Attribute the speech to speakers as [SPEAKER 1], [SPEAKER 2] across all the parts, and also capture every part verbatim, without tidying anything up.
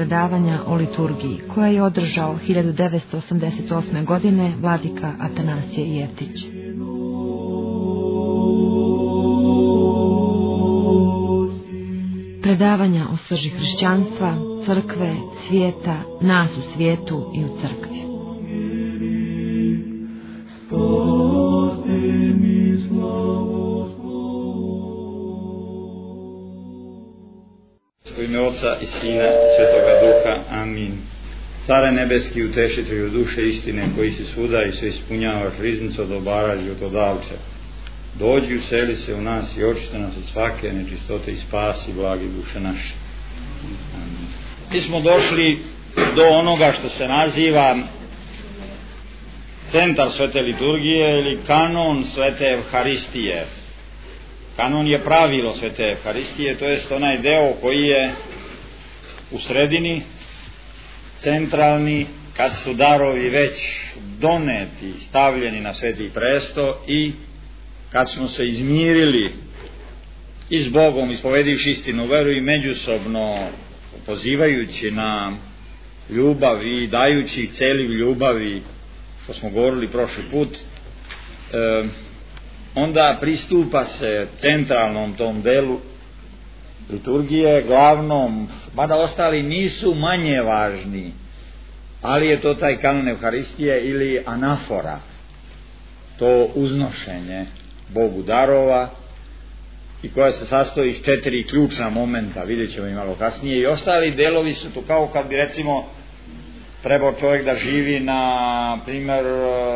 [SPEAKER 1] predavanja o liturgiji koje je održao hiljadu devetsto osamdeset osme. godine vladika Atanasije Jeftić. Predavanja o srži hrišćanstva, crkve, svijeta, nas u svijetu i u crkvi.
[SPEAKER 2] U ime Oca i Sina i Svetoga Duha. Amin. Care nebeski, utešitelju duše istine, koji si svuda i sve ispunjavaš, riznico dobara životodavče, dođi, useli se u nas i očiste nas od svake nečistote i spasi blagi duše naše. Amin. Mi smo došli do onoga što se naziva centar svete liturgije ili kanon svete Evharistije. Kanon je pravilo svete Evharistije, to jest onaj deo koji je u sredini, centralni, kad su darovi već doneti, stavljeni na sveti presto i kad smo se izmirili i s Bogom, ispovedivši istinu veru i međusobno pozivajući na ljubav i dajući celiv ljubavi, što smo govorili prošli put, e, onda pristupa se centralnom tom delu liturgije, glavnom, mada ostali nisu manje važni, ali je to taj kanon Evharistije ili anafora, to uznošenje Bogu darova, i koja se sastoji iz četiri ključna momenta, vidjet ćemo i malo kasnije, i ostali delovi su tu kao kad bi recimo trebao čovjek da živi na primjer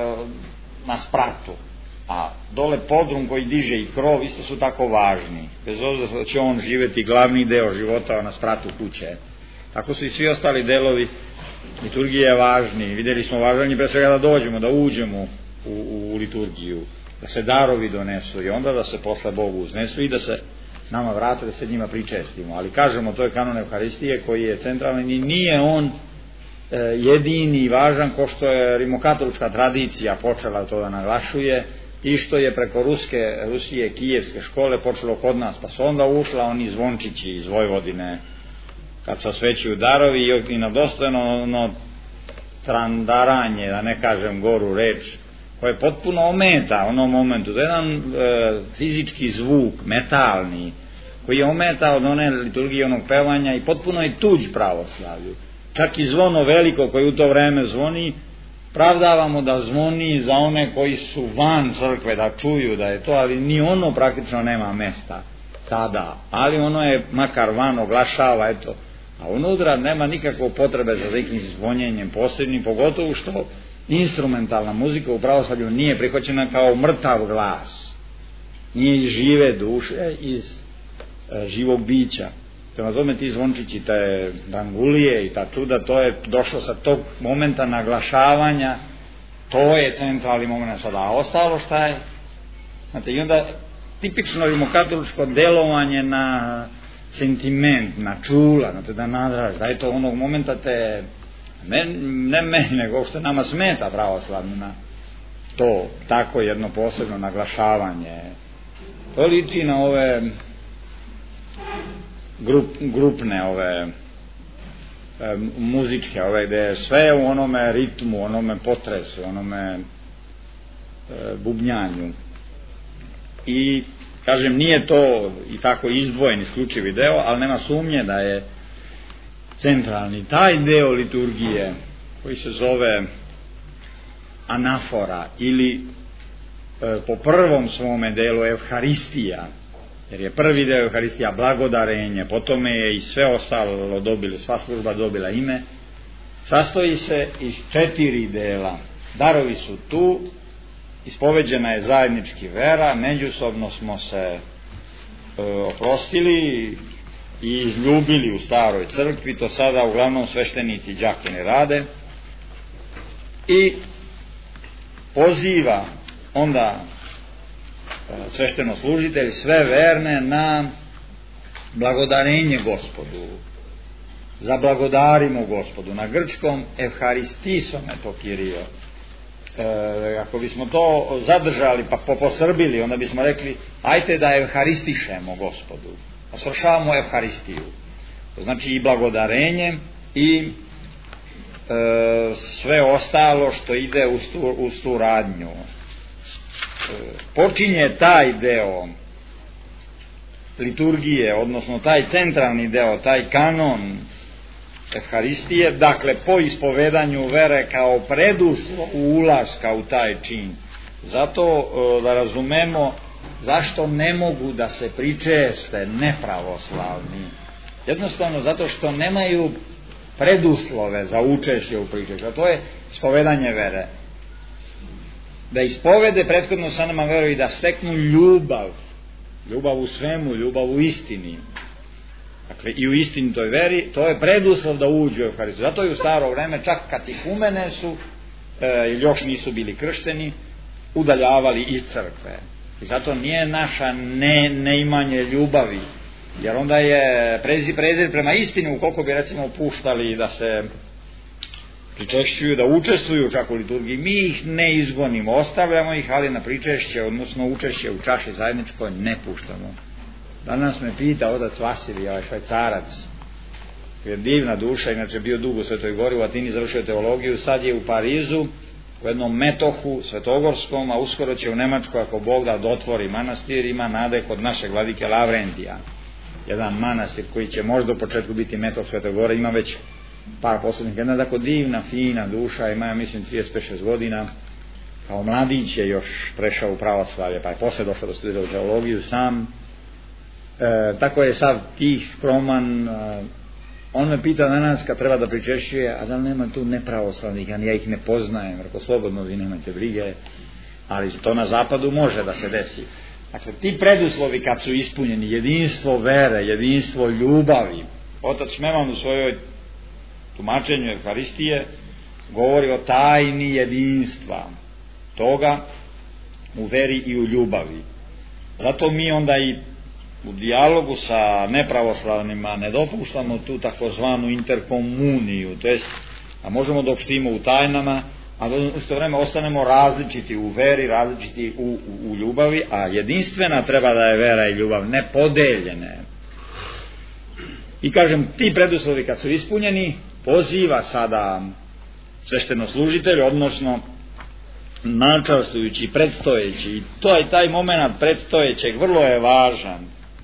[SPEAKER 2] na spratu, a dole podrum koji diže i krov isto su tako važni, bez obzira da će on živjeti glavni deo života na spratu kuće. Tako su i svi ostali delovi liturgije važni. Vidjeli smo važni pre svega da dođemo, da uđemo u, u liturgiju, da se darovi donesu i onda da se posle Bogu uznesu i da se nama vrate, da se njima pričestimo. Ali kažemo, to je kanon Evharistije koji je centralni i nije on e, jedini i važan, ko što je rimokatolička tradicija počela to da naglašuje i što je preko Ruske, Rusije, Kijevske škole počelo kod nas, pa su onda ušla oni zvončići iz Vojvodine kad se osvećuju darovi i na dostojno ono trandaranje, da ne kažem goru reč, koje potpuno ometa u onom momentu. To je jedan e, fizički zvuk, metalni, koji je ometa od one liturgije, onog pevanja i potpuno je tuđ pravoslavlju. Čak i zvono veliko koje u to vreme zvoni, pravdavamo da zvoni za one koji su van crkve, da čuju da je to, ali ni ono praktično nema mesta tada, ali ono je makar van oglašava, eto, a unutra nema nikakve potrebe za nekim zvonjenjem posebnim, pogotovo što instrumentalna muzika u pravoslavlju nije prihvaćena kao mrtav glas, nije iz žive duše, iz e, živog bića. Prema tome ti zvončići, te drangulije i ta čuda, to je došlo sa tog momenta naglašavanja, to je centralni moment sada, a ostalo šta je? Znate, i onda tipično rimokatoličko delovanje na sentiment, na čula, znate, da nadraž, da je to onog momenta te, ne, ne meni, nego što nama smeta pravoslavnima, to tako jedno posebno naglašavanje. To liči na ove grup, grupne ove e, muzičke, ove gde je sve u onome ritmu, onome potresu, onome e, bubnjanju. I kažem, nije to i tako izdvojen isključivi deo, ali nema sumnje da je centralni taj deo liturgije koji se zove anafora ili e, po prvom svome delu Evharistija, jer je prvi deo Evharistija blagodarenje, potom je i sve ostalo dobili, sva služba dobila ime, sastoji se iz četiri dela. Darovi su tu, ispoveđena je zajednički vera, međusobno smo se e, oprostili i izljubili u staroj crkvi, to sada uglavnom sveštenici i đakoni rade, i poziva onda svešteno služitelj sve verne na blagodarenje Gospodu, zablagodarimo Gospodu. Na grčkom Evharistisom je to Kirio. E, ako bismo to zadržali pa posrbili, onda bismo rekli ajte da evharistišemo Gospodu, da svršavamo Evharistiju. To znači i blagodarenje i e, sve ostalo što ide uz tu, uz tu radnju. E, počinje taj deo liturgije, odnosno taj centralni deo, taj kanon Evharistije, dakle po ispovedanju vere kao preduslov ulaska u taj čin. Zato da razumemo zašto ne mogu da se pričeste nepravoslavni. Jednostavno zato što nemaju preduslove za učešće u pričešću, a to je ispovedanje vere. Da ispovede prethodno sa nama veru i da steknu ljubav, ljubav u svemu, ljubav u istini. Dakle, i u istinitoj veri, to je preduslov da uđu u Evharistiju. Zato i u staro vreme, čak katihumene su, e, još nisu bili kršteni, udaljavali iz crkve. I zato nije naša ne, neimanje ljubavi, jer onda je prezir, prezir prema istini, ukoliko bi recimo puštali da se pričešćuju, da učestvuju čak u liturgiji, mi ih ne izgonimo, ostavljamo ih, ali na pričešće, odnosno učešće u čaši zajedničkoj ne puštamo. Danas me pita otac Vasilij, ovaj švajcarac, je divna duša, inače bio dugo u Svetoj Gori, u Atini završio teologiju, sad je u Parizu, u jednom metohu svetogorskom, a uskoro će u Nemačku, ako Bog da dotvori manastir, ima nade kod našeg vladike Lavrentija. Jedan manastir koji će možda u početku biti metoh Svetoj Gore, ima već par poslednjih, jedna tako divna, fina duša, ima, ja mislim, trideset pet šest godina, kao mladić je još prešao u pravoslavlje, pa je posle došao da studira u teologiju sam. E, tako je sav tih, skroman. E, on me pita danas kad treba da pričešćuje, a da li nema tu nepravoslavnih, ja ih ne poznajem, rekao slobodno, vi nemajte brige, ali to na zapadu može da se desi. Dakle, ti preduslovi kad su ispunjeni, jedinstvo vere, jedinstvo ljubavi, otac Šmeman u svojoj tumačenju Evharistije govori o tajni jedinstva toga u veri i u ljubavi. Zato mi onda i u dijalogu sa nepravoslavnima ne dopuštamo tu takozvanu interkomuniju, to jest da možemo da opštimo u tajnama, a da u isto vreme ostanemo različiti u veri, različiti u, u, u ljubavi, a jedinstvena treba da je vera i ljubav, ne podeljene. I kažem, ti preduslovi kad su ispunjeni, poziva sada sveštenoslужitelj, odnosno načastvujući, predstojeći, i to je taj moment predstojećeg, vrlo je važan.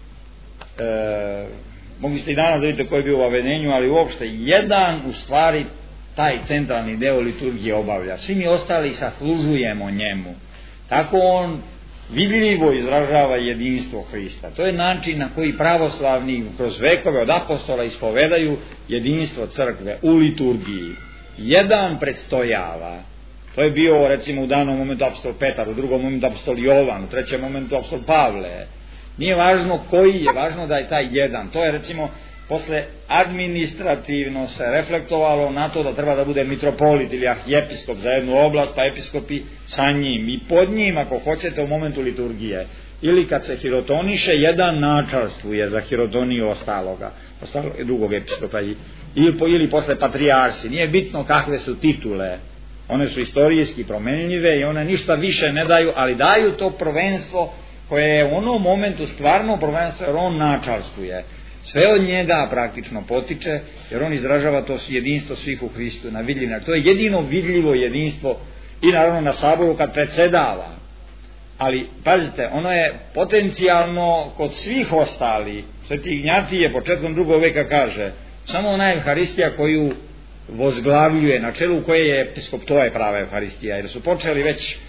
[SPEAKER 2] E, mogli ste i danas da vidite koji je bio u avedenju, ali uopšte jedan u stvari taj centralni deo liturgije obavlja. Svi mi ostali saslužujemo njemu. Tako on vidljivo izražava jedinstvo Hrista. To je način na koji pravoslavni kroz vekove od apostola ispovedaju jedinstvo crkve u liturgiji. Jedan predstojava. To je bio recimo u danom momentu apostol Petar, u drugom momentu apostol Jovan, u trećem momentu apostol Pavle. Nije važno koji je, važno da je taj jedan. To je recimo posle administrativno se reflektovalo na to da treba da bude mitropolit ili arhijepiskop za jednu oblast, pa episkopi sa njim i pod njim ako hoćete u momentu liturgije. Ili kad se hirotoniše, jedan načalstvuje za hirotoniju ostaloga, ostalog, drugog episkopa, ili, ili posle patrijarsi. Nije bitno kakve su titule, one su istorijski promenljive i one ništa više ne daju, ali daju to prvenstvo koje je u onom momentu stvarno prvenstvo, jer on načalstvuje. Sve od njega praktično potiče, jer on izražava to jedinstvo svih u Hristu na vidljiv način. To je jedino vidljivo jedinstvo i naravno na saboru kad predsedava. Ali, pazite, ono je potencijalno kod svih ostali. Sveti Ignjatije početkom drugog veka kaže, samo ona Evharistija koju vozglavljuje, na čelu koje je episkop, to je prava Evharistija, jer su počeli već e,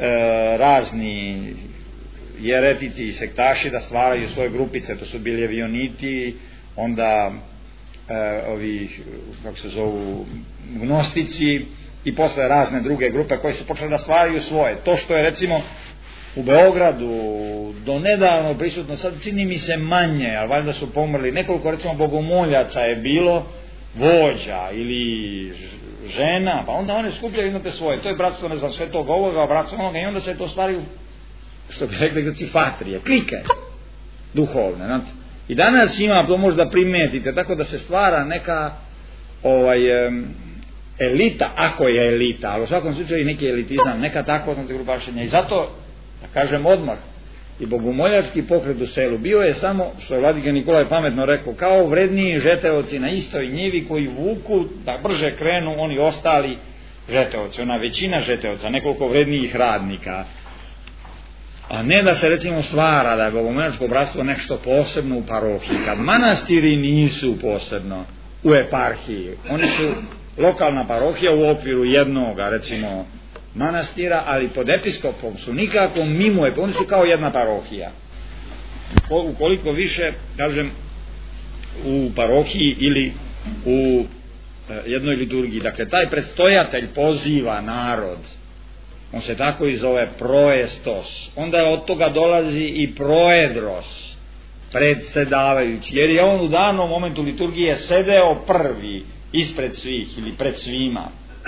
[SPEAKER 2] razni jeretici i sektaši da stvaraju svoje grupice, to su bili evioniti, onda e, ovi, kako se zovu, gnostici i posle razne druge grupe koje su počeli da stvaraju svoje. To što je recimo u Beogradu do nedavno prisutno, sad čini mi se manje, ali valjda su pomrli, nekoliko recimo bogomoljaca je bilo, vođa ili žena, pa onda one skupljaju imate svoje, to je bratstvo ne znam svetog ovoga, bratstvo onoga, i onda se to stvari, što bi rekli da cifatrije, klike duhovne, znate. I danas ima, to možda primetite, tako da se stvara neka ovaj, elita, ako je elita, ali u svakom slučaju neki elitizam, neka tako, znate, grupašenja. I zato, da kažem odmah, i bogomoljački pokret u selu bio je samo, što je vladika Nikolaj pametno rekao, kao vredniji žeteoci na istoj njivi koji vuku da brže krenu oni ostali žeteoci, ona većina žeteoca, nekoliko vrednijih radnika, a ne da se recimo stvara da je bogomoljačko bratstvo nešto posebno u parohiji, kad manastiri nisu posebno u eparhiji, oni su lokalna parohija u okviru jednoga recimo manastira, ali pod episkopom su nikako mimo, oni su kao jedna parohija. Ukoliko više, kažem, u parohiji ili u jednoj liturgiji, dakle taj predstojatelj poziva narod, on se tako i zove proestos, onda od toga dolazi i proedros, predsedavajući, jer je on u danom momentu liturgije sedeo prvi ispred svih ili pred svima,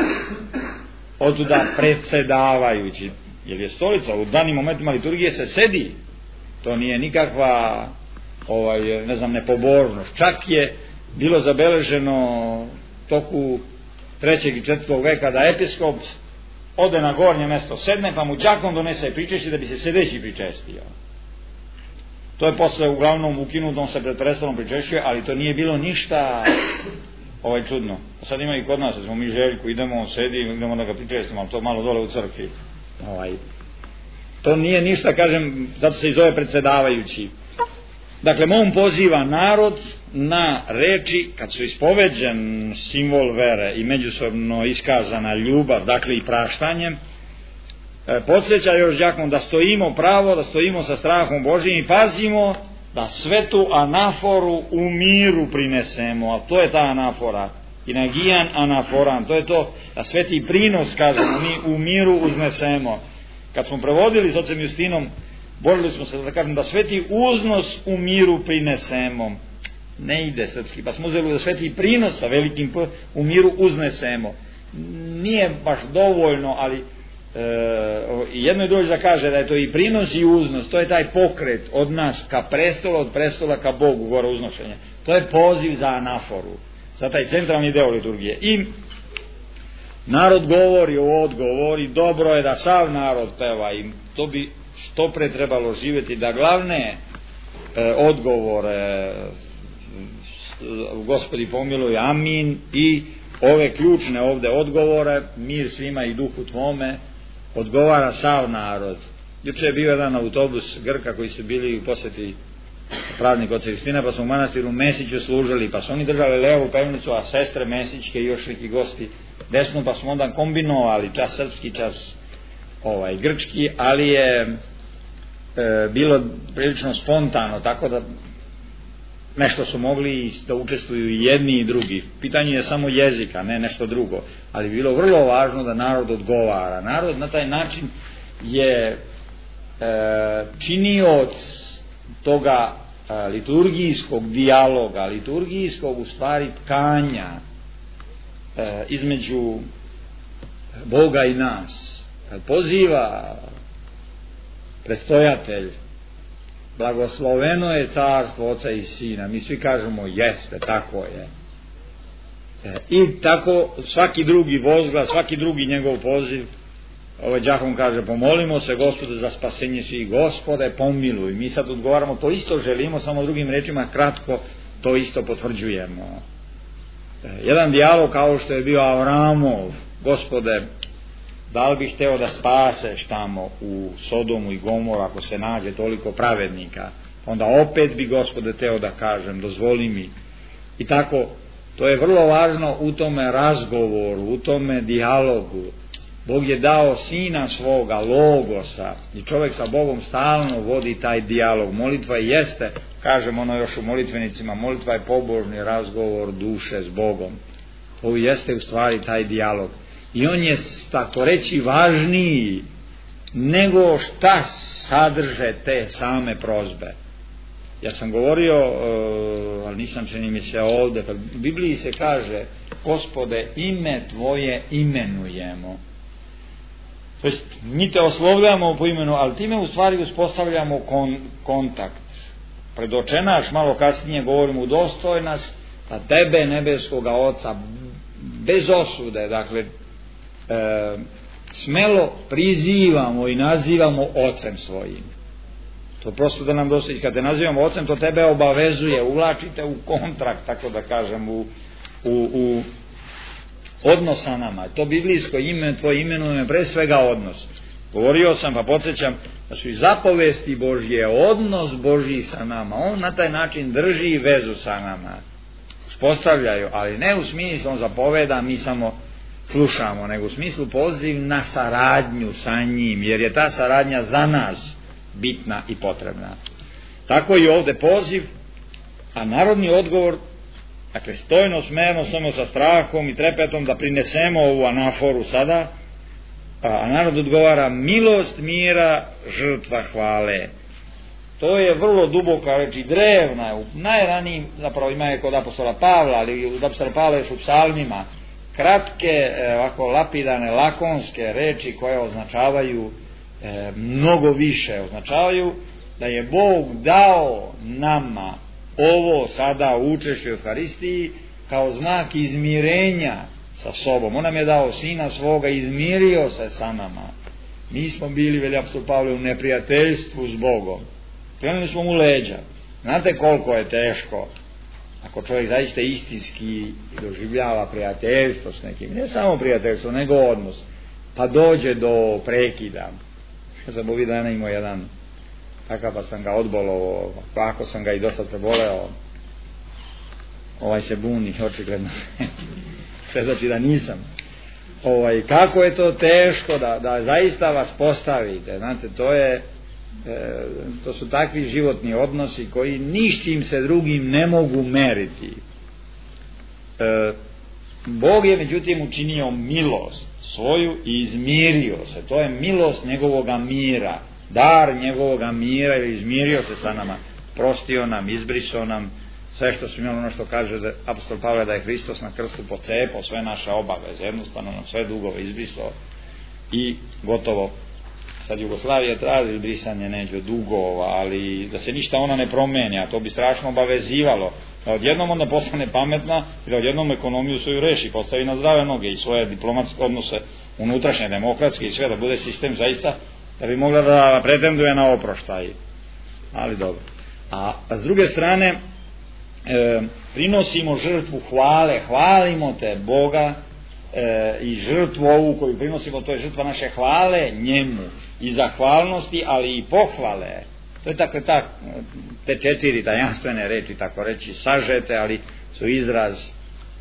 [SPEAKER 2] otuda predsedavajući, jer je stolica u danim momentima liturgije se sedi, to nije nikakva ovaj, ne znam, nepobožnost, čak je bilo zabeleženo toku trećeg i četvrtog veka da episkop ode na gornje mesto, sedne, pa mu đakon donese pričešće da bi se sedeći pričestio. To je posle uglavnom ukinutom se pred prestolom pričešćuje, ali to nije bilo ništa ovaj čudno. Sad ima i kod nas, da smo mi Željku, idemo, on sedi, idemo da ga pričestimo, ali to malo dole u crkvi. Ovaj. To nije ništa, kažem, zato se i zove predsedavajući. Dakle, on poziva narod na reči, kad su ispoveđen simbol vere i međusobno iskazana ljubav, dakle i praštanjem, podsjeća još đakon da stojimo pravo, da stojimo sa strahom Božijim i pazimo da svetu anaforu u miru prinesemo, a to je ta anafora, inagijan anaforan, to je to da sveti prinos, kažemo, mi u miru uznesemo. Kad smo prevodili s ocem Justinom, borili smo se da kažem da sveti uznos u miru prinesemo, ne ide srpski, pa smo uzeli da sveti prinos sa velikim p u miru uznesemo. Nije baš dovoljno, ali e, jedno i drugo da kaže da je to i prinos i uznos, to je taj pokret od nas ka prestolu, od prestola ka Bogu, gore uznošenje. To je poziv za anaforu, za taj centralni deo liturgije. I narod govori o odgovori, dobro je da sav narod peva i to bi što pre trebalo živjeti, da glavne e, odgovore Gospodi pomiluj, amin, i ove ključne ovde odgovore, mir svima i duhu tvome, odgovara sav narod. Juče je bio jedan autobus Grka koji su bili u posjeti praznik oca Justina, pa su u manastiru Mesiću služili, pa su oni držali levu pevnicu, a sestre Mesićke i još neki gosti desnu, pa smo onda kombinovali čas srpski, čas ovaj, grčki, ali je e, bilo prilično spontano, tako da nešto su mogli da učestvuju i jedni i drugi. Pitanje je samo jezika, ne nešto drugo, ali bilo vrlo važno da narod odgovara. Narod na taj način je e, činioc toga e, liturgijskog dijaloga, liturgijskog u stvari tkanja e, između Boga i nas. Kad poziva predstojatelj, blagosloveno je carstvo Oca i Sina, mi svi kažemo jeste, tako je. E, I tako svaki drugi vozglas, svaki drugi njegov poziv, ovaj đakon kaže pomolimo se Gospodu za spasenje svih, Gospode pomiluj. Mi sad odgovaramo, to isto želimo, samo drugim rečima kratko to isto potvrđujemo. E, jedan dijalog kao što je bio Avramov, Gospode, da li bih hteo da spaseš tamo u Sodomu i Gomoru ako se nađe toliko pravednika, onda opet bi Gospode teo da kažem, dozvoli mi. I tako, to je vrlo važno u tome razgovoru, u tome dijalogu. Bog je dao Sina svoga, Logosa, i čovjek sa Bogom stalno vodi taj dijalog. Molitva jeste, kažem ono još u molitvenicima, molitva je pobožni razgovor duše s Bogom. Ovo jeste u stvari taj dijalog. I on je, tako reći, važniji nego šta sadrže te same prozbe. Ja sam govorio, uh, ali nisam čini mi se ovde, pa u Bibliji se kaže, Gospode, ime Tvoje imenujemo. To jest, mi te oslovljamo po imenu, ali time u stvari uspostavljamo kon, kontakt. Predočenaš, malo kasnije govorimo, udostoj nas da tebe, nebeskoga Oca, bez osude, dakle, E, smelo prizivamo i nazivamo ocem svojim. To prosto da nam dosta, kad te nazivamo ocem, to tebe obavezuje, uvlačite u kontrakt, tako da kažem, u, u, u odnos sa nama. To biblijsko ime, tvoje imenuje pre svega odnos. Govorio sam, pa podsjećam, da su i zapovesti Božje, odnos Božji sa nama. On na taj način drži vezu sa nama. Uspostavljaju, ali ne u smislu on zapoveda, mi samo slušamo, nego u smislu poziv na saradnju sa njim, jer je ta saradnja za nas bitna i potrebna. Tako i ovde poziv, a narodni odgovor, dakle stojno, smerno, samo sa strahom i trepetom da prinesemo ovu anaforu sada, a narod odgovara milost mira, žrtva hvale. To je vrlo duboka reč i drevna, u najranijim, zapravo ima je kod apostola Pavla, ali u apostola Pavla još u psalmima, kratke, ovako lapidane, lakonske reči koje označavaju e, mnogo više, označavaju da je Bog dao nama ovo sada u učešću u Euharistiji kao znak izmirenja sa sobom. On nam je dao sina svoga, izmirio se sa nama. Mi smo bili, veli apostol Pavle, u neprijateljstvu s Bogom. Krenuli smo mu leđa. Znate koliko je teško ako čovjek zaista istinski doživljava prijateljstvo s nekim, ne samo prijateljstvo, nego odnos, pa dođe do prekida. Ja sam ovih dana imao jedan takav, pa sam ga odbolao, ako sam ga i dosta preboleo, ovaj se buni, očigledno sve znači da nisam. Ovaj, kako je to teško da, da zaista vas postavite, znate, to je E, to su takvi životni odnosi koji ništim se drugim ne mogu meriti. E, Bog je međutim učinio milost svoju i izmirio se. To je milost njegovoga mira, dar njegovoga mira, i izmirio se sa nama, prostio nam, izbrisao nam sve što su imali, ono što kaže da, apostol Pavle, da je Hristos na krstu pocepao sve naše obaveze, jednostavno nam sve dugove izbrisao i gotovo. Sad Jugoslavija traži brisanje neđe dugova, ali da se ništa ona ne promeni, a to bi strašno obavezivalo, da odjednom onda postane pametna i da odjednom ekonomiju svoju reši, postavi na zdrave noge i svoje diplomatske odnose unutrašnje, demokratske i sve, da bude sistem zaista, da bi mogla da pretenduje na oproštaj. Ali dobro. A, a s druge strane, e, prinosimo žrtvu hvale, hvalimo te Boga, e, i žrtvu ovu koju prinosimo, to je žrtva naše hvale njemu i zahvalnosti, ali i pohvale. To je dakle ta, te četiri tajanstvene reči, tako reći, sažete, ali su izraz e,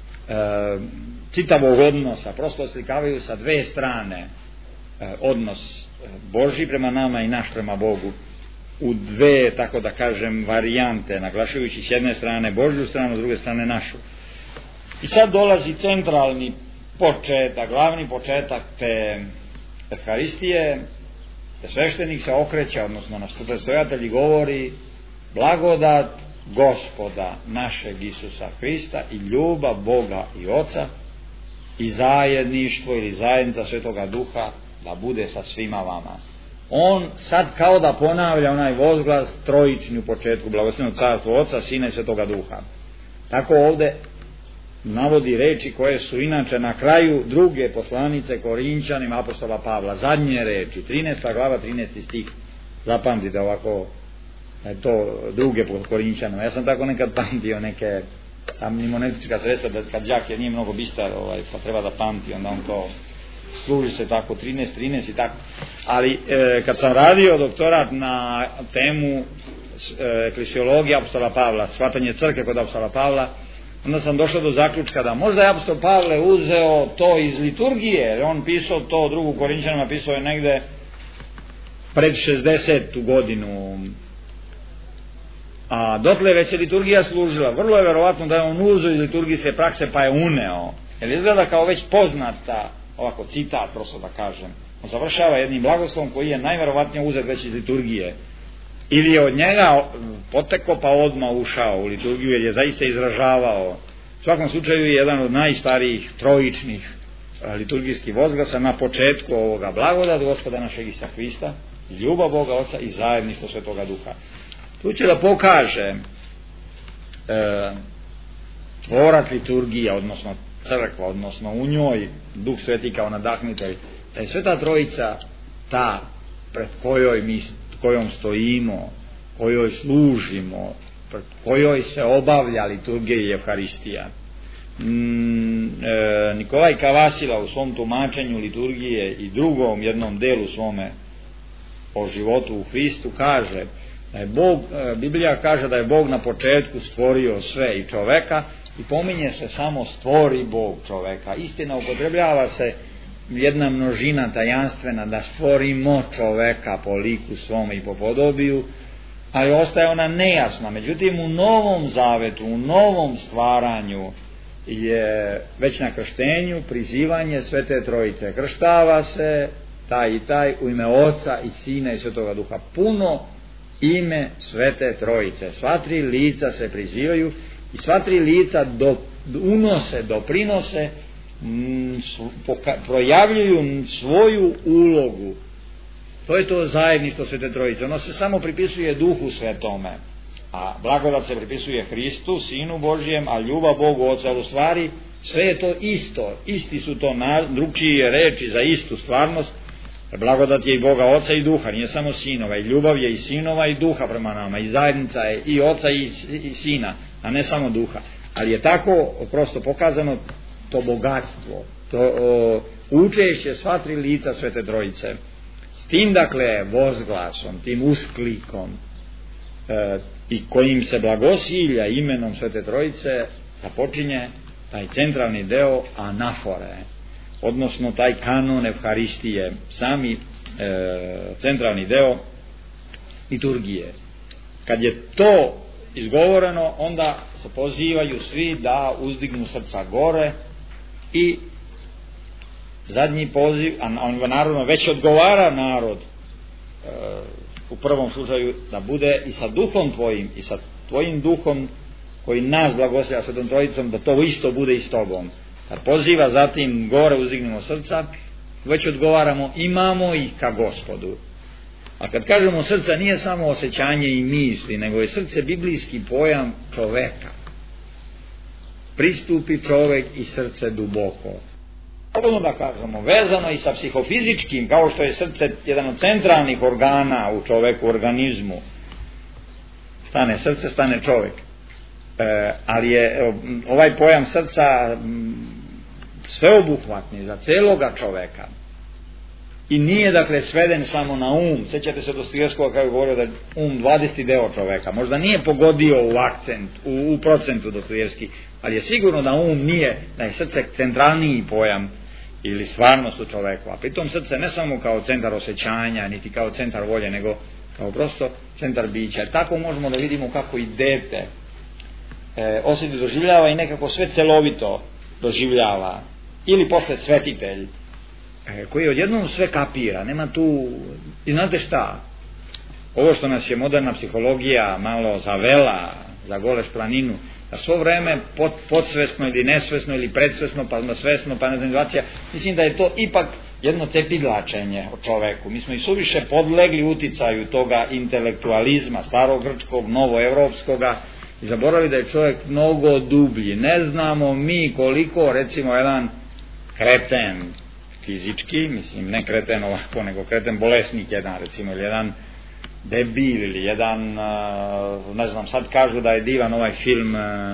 [SPEAKER 2] čitavog odnosa, prosto oslikavaju sa dve strane e, odnos Božji prema nama i naš prema Bogu u dve, tako da kažem, varijante, naglašujući s jedne strane Božju stranu, s druge strane našu. I sad dolazi centralni početak, glavni početak te Euharistije, da sveštenik se okreće, odnosno naš predstavljatelj govori blagodat Gospoda našeg Isusa Hrista i ljubav Boga i Oca i zajedništvo ili zajednica Svetoga Duha da bude sa svima vama. On sad kao da ponavlja onaj vozglas trojični u početku, blagosloveno carstvo Oca, Sina i Svetoga Duha. Tako ovde navodi reči koje su inače na kraju druge poslanice Korinćanima apostola Pavla, zadnje reči, trinaesta glava, trinaesti stih, zapamtite ovako, to druge po Korinćanima. Ja sam tako nekad pamtio neke tam mnemotička sredstva, da kad đak je nije mnogo bistar, ovaj, pa treba da pamti, onda on to služi se tako, trinaest, trinaest i tako. Ali e, kad sam radio doktorat na temu e, eklesiologije apostola Pavla, shvatanje crkve kod apostola Pavla, onda sam došao do zaključka da možda je apostol Pavle uzeo to iz liturgije, jer on pisao to drugu Korinćanima, pisao je negde pred šezdesetu godinu, a dotle već je liturgija služila. Vrlo je verovatno da je on uzeo iz liturgijske prakse pa je uneo, jer izgleda kao već poznata, ovako citat, prosto da kažem, on završava jednim blagoslovom koji je najverovatnije uzet već iz liturgije, ili je od njega poteko pa odmah ušao u liturgiju, jer je zaista izražavao. U svakom slučaju je jedan od najstarijih trojičnih liturgijskih vozglasa na početku ovoga blagodat Gospoda našeg Isusa Hrista, ljubav Boga Oca i zajedništvo Svetoga Duha. Tu će da pokaže e, tvorac liturgija, odnosno crkva, odnosno u njoj Duh Sveti kao nadahnitelj, da je Sveta Trojica ta pred kojoj mi kojom stojimo, kojoj služimo, kojoj se obavlja liturgija i Evharistija. Mm, e, Nikolaj Kavasila u svom tumačenju liturgije i drugom jednom delu svome o životu u Hristu kaže da je Bog, e, Biblija kaže da je Bog na početku stvorio sve i čoveka i pominje se samo stvori Bog čoveka. Istina, upotrebljava se jedna množina tajanstvena da stvorimo čoveka po liku svome i po podobiju, ali ostaje ona nejasna. Međutim, u Novom Zavetu, u novom stvaranju je već na krštenju prizivanje Svete Trojice. Krštava se taj i taj u ime Oca i Sina i Svetoga Duha. Puno ime Svete Trojice. Sva tri lica se prizivaju i sva tri lica do, unose, doprinose, m, poka, projavljuju svoju ulogu. To je to zajedništvo Svete Trojice. Ono se samo pripisuje Duhu Svetome, a blagodat se pripisuje Hristu, Sinu Božijem, a ljubav Bogu Oca. U stvari sve je to isto, isti su to drugčije reči za istu stvarnost. Blagodat je i Boga Oca i Duha, nije samo Sinova, i ljubav je i Sinova i Duha prema nama, i zajednica je i Oca i Sina, a ne samo Duha. Ali je tako prosto pokazano to bogatstvo, to o, učešće sva tri lica Svete Trojice. S tim, dakle, vozglasom, tim usklikom e, i kojim se blagosilja imenom Svete Trojice započinje taj centralni deo anafore, odnosno taj kanon Evharistije, sami e, centralni deo liturgije. Kad je to izgovoreno, onda se pozivaju svi da uzdignu srca gore i zadnji poziv, a naravno već odgovara narod e, u prvom slučaju da bude i sa duhom tvojim i sa tvojim duhom koji nas blagoslivlja Svetom Trojicom, da to isto bude i s tobom. Kad poziva zatim gore uzdignemo srca, već odgovaramo imamo ih ka Gospodu. A kad kažemo srca, nije samo osjećanje i misli, nego je srce biblijski pojam čoveka. Pristupi čovek i srce duboko. Slobodno da kažemo, vezano i sa psihofizičkim, kao što je srce jedan od centralnih organa u čoveku, organizmu. Stane srce, stane čovek. E, ali je ovaj pojam srca sveobuhvatni za celoga čoveka. I nije, dakle, sveden samo na um. Sjećate se Dostojevskog kako je govorio da je um dvadeseti deo čoveka. Možda nije pogodio u akcent, u, u procentu Dostojevski, ali je sigurno da um nije, da je srce centralniji pojam ili stvarnost u čoveku. A pritom srce ne samo kao centar osjećanja, niti kao centar volje, nego kao prosto centar bića. Tako možemo da vidimo kako i dete e, osjeti doživljava i nekako sve celovito doživljava. Ili posle svetitelj, koji odjednom sve kapira, nema tu, i znate šta, ovo što nas je moderna psihologija malo zavela za goleš planinu, da svo vreme pod, podsvesno ili nesvesno ili predsvesno pa onda svesno pa nezanivacija, mislim da je to ipak jedno cepiglačenje o čoveku. Mi smo i suviše podlegli uticaju toga intelektualizma starogrčkog, novoevropskoga i zaboravili da je čovjek mnogo dublji. Ne znamo mi koliko, recimo, jedan kreten fizički, mislim ne kreten ovako, nego kreten bolesnik jedan, recimo, ili jedan debil, ili jedan, ne znam, sad kažu da je divan ovaj film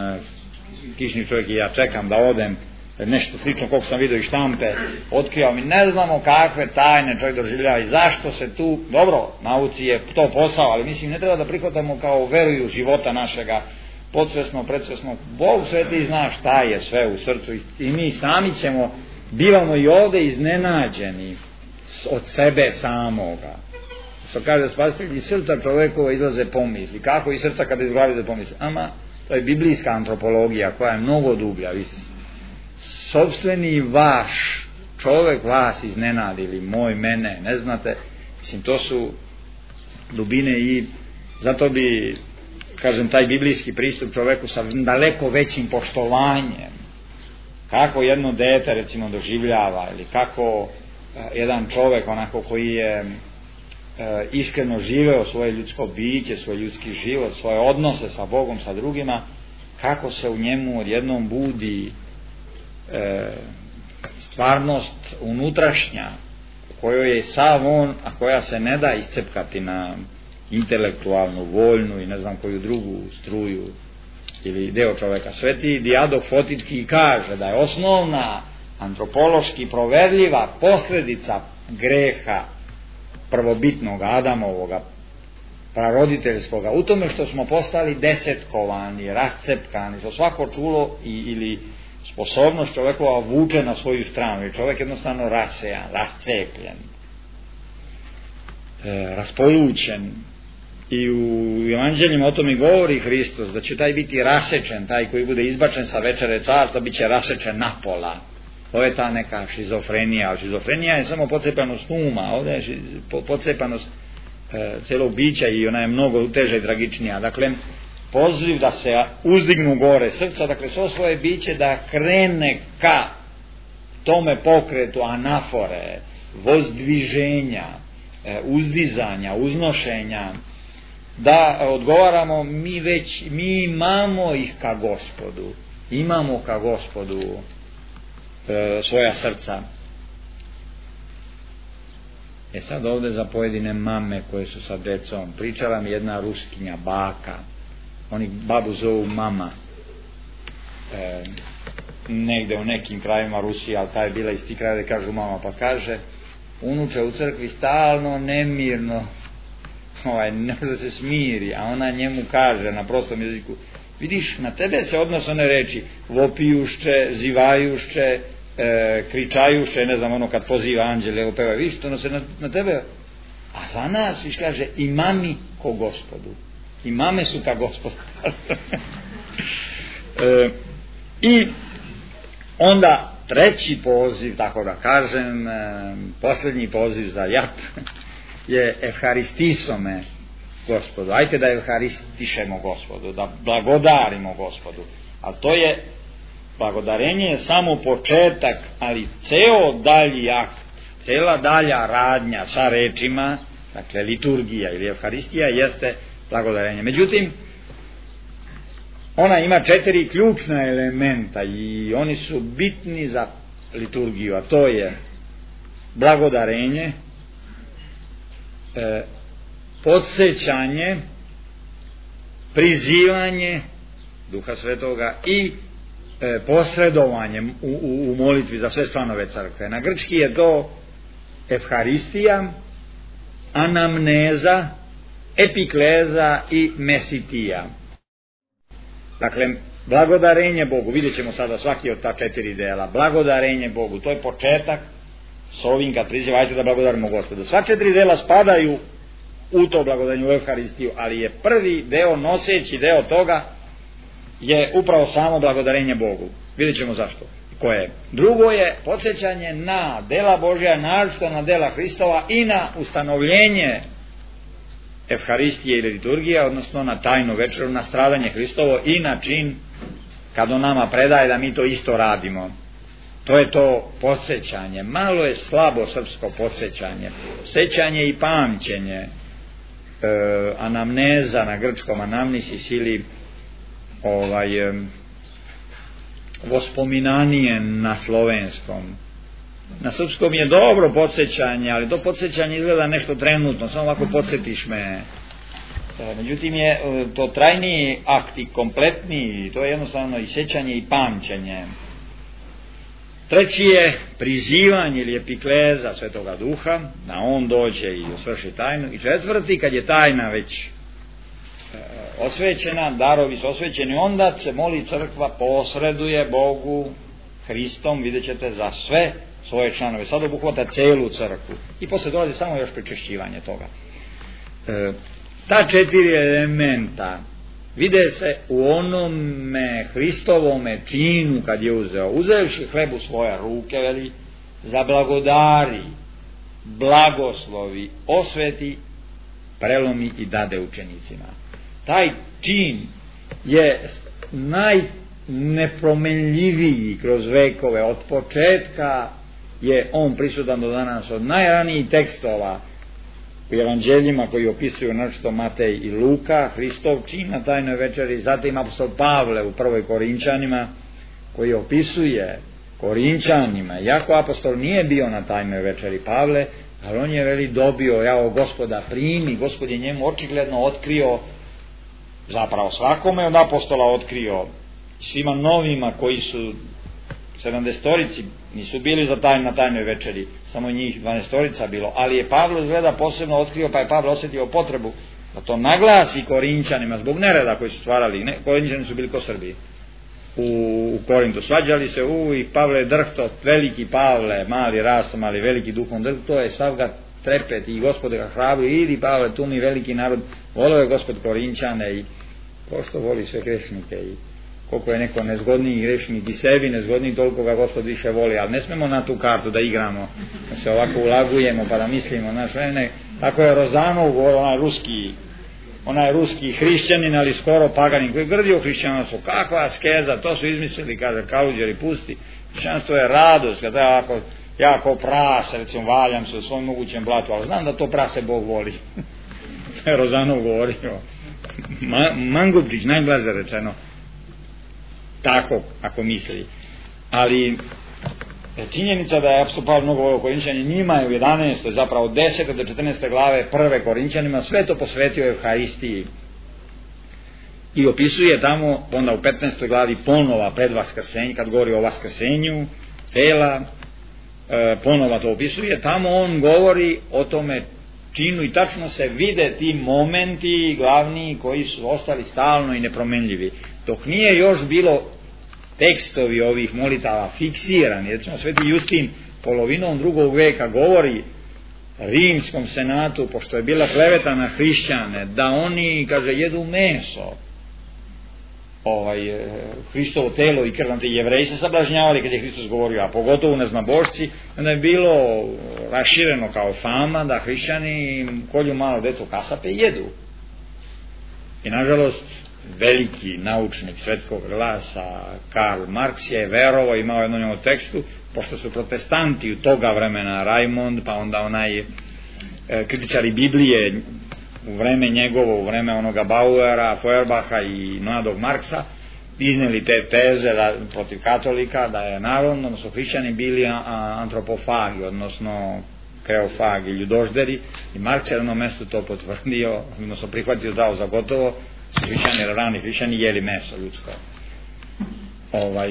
[SPEAKER 2] Kišni čovjek i ja čekam da odem, nešto slično koliko sam vidio i štampe, otkrio mi, ne znamo kakve tajne čovjek doživljava i zašto se tu, dobro, nauci je to posao, ali mislim ne treba da prihvatamo kao veruju života našega, podsvesno, predsvesno, Bog sveti zna šta je sve u srcu i mi sami ćemo, bivamo i ovde iznenađeni od sebe samoga. Što kaže spasitelj, iz srca čovekova izlaze pomisli. Kako iz srca kada iz glavi izlaze pomisli? Ama, to je biblijska antropologija koja je mnogo dublja. Vi sopstveni vaš čovek vas iznenadi ili moj, mene, ne znate. Mislim, to su dubine i zato bi, kažem, taj biblijski pristup čoveku sa daleko većim poštovanjem. Kako jedno dete, recimo, doživljava ili kako jedan čovek, onako koji je E, iskreno živeo svoje ljudsko biće, svoj ljudski život, svoje odnose sa Bogom, sa drugima, kako se u njemu odjednom budi e, stvarnost unutrašnja u kojoj je sav on, a koja se ne da iscepkati na intelektualnu, voljnu i ne znam koju drugu struju ili deo čoveka. Sveti Dijadok Fotitki kaže da je osnovna antropološki proverljiva posljedica greha prvobitnog Adamovoga, praroditeljskoga, u tome što smo postali desetkovani, rascepkani, što svako čulo i, ili sposobnost čovekova vuče na svoju stranu i čovek jednostavno rasejan, rascepljen, e, raspolućen. I u evanđeljima o tome govori Hristos, da će taj biti rasečen, taj koji bude izbačen sa večere carstva, bit će rasečen napola. Ovo je ta neka šizofrenija. Šizofrenija je samo pocepanost uma, ovdje je pocepanost e, celog bića i ona je mnogo teža i tragičnija. Dakle, poziv da se uzdignu gore srca, dakle, svo svoje biće da krene ka tome pokretu anafore, vozdviženja, e, uzdizanja, uznošenja, da odgovaramo, mi već, mi imamo ih ka Gospodu, imamo ka Gospodu e, svoja srca. E sad ovdje za pojedine mame koje su sa decom, pričala mi jedna Ruskinja, baka, oni babu zovu mama, e, negde u nekim krajima Rusije, ali ta je bila iz tih kraja da kažu mama, pa kaže, unuče u crkvi stalno nemirno, ovaj, ne može da se smiri, a ona njemu kaže na prostom jeziku, vidiš, na tebe se odnose one reči, vopijušće, zivajušće, e, kričajuše, ne znam, ono kad poziva anđele, opeva, vidiš, to se na, na tebe, a za nas, viš, kaže, i mami ko Gospodu, i mame su ka Gospodu. e, I onda treći poziv, tako da kažem, e, posljednji poziv za jat, je evharistisome Gospodu. Ajte da evharistišemo Gospodu, da blagodarimo Gospodu. A to je, blagodarenje je samo početak, ali ceo dalji akt, cela dalja radnja sa rečima, dakle liturgija ili evharistija jeste blagodarenje. Međutim, ona ima četiri ključna elementa i oni su bitni za liturgiju, a to je blagodarenje, E, podsjećanje, prizivanje Duha Svetoga i e, posredovanje u, u, u molitvi za sve članove crkve. Na grčki je to evharistija, anamneza, epikleza i mesitija. Dakle, blagodarenje Bogu, vidjet ćemo sada svaki od ta četiri dela. Blagodarenje Bogu, to je početak. S ovim kad prizivajte da blagodarimo Gospodu. Sva četiri dela spadaju u to blagodarenje, u evharistiju, ali je prvi deo, noseći deo toga, je upravo samo blagodarenje Bogu. Vidjet ćemo zašto. Koje? Drugo je podsjećanje na dela Božja, naročito na dela Hristova i na ustanovljenje evharistije ili liturgije, odnosno na tajnu večeru, na stradanje Hristovo i na čin kad on nama predaje da mi to isto radimo. To je to podsjećanje. Malo je slabo srpsko podsjećanje. Sećanje i pamćenje. E, anamneza na grčkom, anamnisis ili ovaj, e, vospominanje na slovenskom. Na srpskom je dobro podsjećanje, ali to podsjećanje izgleda nešto trenutno, samo ovako podsjetiš me. E, međutim je to trajniji akt i kompletniji, to je jednostavno i sećanje i pamćenje. Treći je prizivanje ili epikleza Svetoga Duha, da on dođe i osvrši tajnu. I četvrti, kad je tajna već e, osvećena, darovi su osvećeni, onda se moli crkva, posreduje Bogu, Hristom, vidjet ćete, za sve svoje članove. Sad obuhvata celu crkvu. I posle dolazi samo još pričešćivanje toga. E, ta četiri elementa vide se u onome Hristovome činu kad je uzeo. Uzevši hleb u svoje ruke, veli, zablagodari, blagoslovi, osveti, prelomi i dade učenicima. Taj čin je najnepromenljiviji kroz vekove. Od početka je on prisutan do danas, od najranijih tekstova u evanđeljima koji opisuju naročito Matej i Luka, Hristov čin na tajnoj večeri, zatim apostol Pavle u prvoj Korinčanima koji opisuje Korinčanima, iako apostol nije bio na tajnoj večeri Pavle, ali on je veli dobio, jao Gospoda primi, Gospod je njemu očigledno otkrio, zapravo svakome od apostola otkrio, svima novima koji su sedamdestorici nisu bili za taj, na tajnoj večeri, samo njih dvanaestorica bilo, ali je Pavlo izgleda posebno otkrio, pa je Pavlo osjetio potrebu da to naglasi Korinčanima zbog nereda koji su stvarali. Ne, Korinčani su bili ko Srbi u, u Korintu, svađali se, u i Pavle drhto, veliki Pavle, mali rastom, ali veliki duhom drhto je, sav ga trepet i Gospode ga hrabri, idi Pavle, tu mi veliki narod, volio je Gospod Korinčane i ko što voli sve grešnike i koliko je neko nezgodniji grešnik i sebi nezgodniji, toliko ga Gospod više voli, ali ne smemo na tu kartu da igramo, da se ovako ulagujemo pa da mislimo, znaš, ne, tako je Rozanov, onaj ruski onaj ruski hrišćanin, ali skoro paganin, koji grdio hrišćanstvo, kakva askeza, to su izmislili, kaže, kaluđeri pusti, hrišćanstvo je radost, kada ja ako, ja ako prase, recimo, valjam se u svom mogućem blatu, ali znam da to prase Bog voli. To je Rozanov govorio. Ma, Mangupčić, najblaže rečeno, tako, ako misli. Ali činjenica da je apostol Pavle mnogo volio Korinčane, njima je u jedanaestoj, zapravo od desete do četrnaeste glave prve Korinčanima sve to posvetio Evharistiji i opisuje tamo onda u petnaestoj glavi ponova pred vaskrsenje, kad govori o vaskrsenju tela, e, ponova to opisuje, tamo on govori o tome činu i tačno se vide ti momenti glavni koji su ostali stalno i nepromenljivi, dok nije još bilo tekstovi ovih molitava fiksirani. Recimo sveti Justin polovinom drugog veka govori rimskom senatu, pošto je bila kleveta na hrišćane, da oni, kaže, jedu meso, ovaj, Hristovo telo i krv, te Jevreji se sablažnjavali kad je Hristos govorio, a pogotovo neznabošci, onda je bilo rašireno kao fama da hrišćani kolju malo deto kasape i jedu. I nažalost veliki naučnik svetskog glasa Karl Marx je verovao, imao jednu njegovu tekstu, pošto su protestanti u toga vremena, Raimond, pa onda onaj e, kritičari Biblije u vreme njegovo, u vreme onoga Bauera, Feuerbacha i mladog Marksa, iznijeli te teze da, protiv katolika, da je narodno, odnosno hrišćani bili a, antropofagi, odnosno kreofagi, ljudožderi, i Marks je na jednom mestu to potvrdio, odnosno prihvatio, dao za gotovo, hrišćani, rani hrišćani jeli meso ljudsko. Ovaj,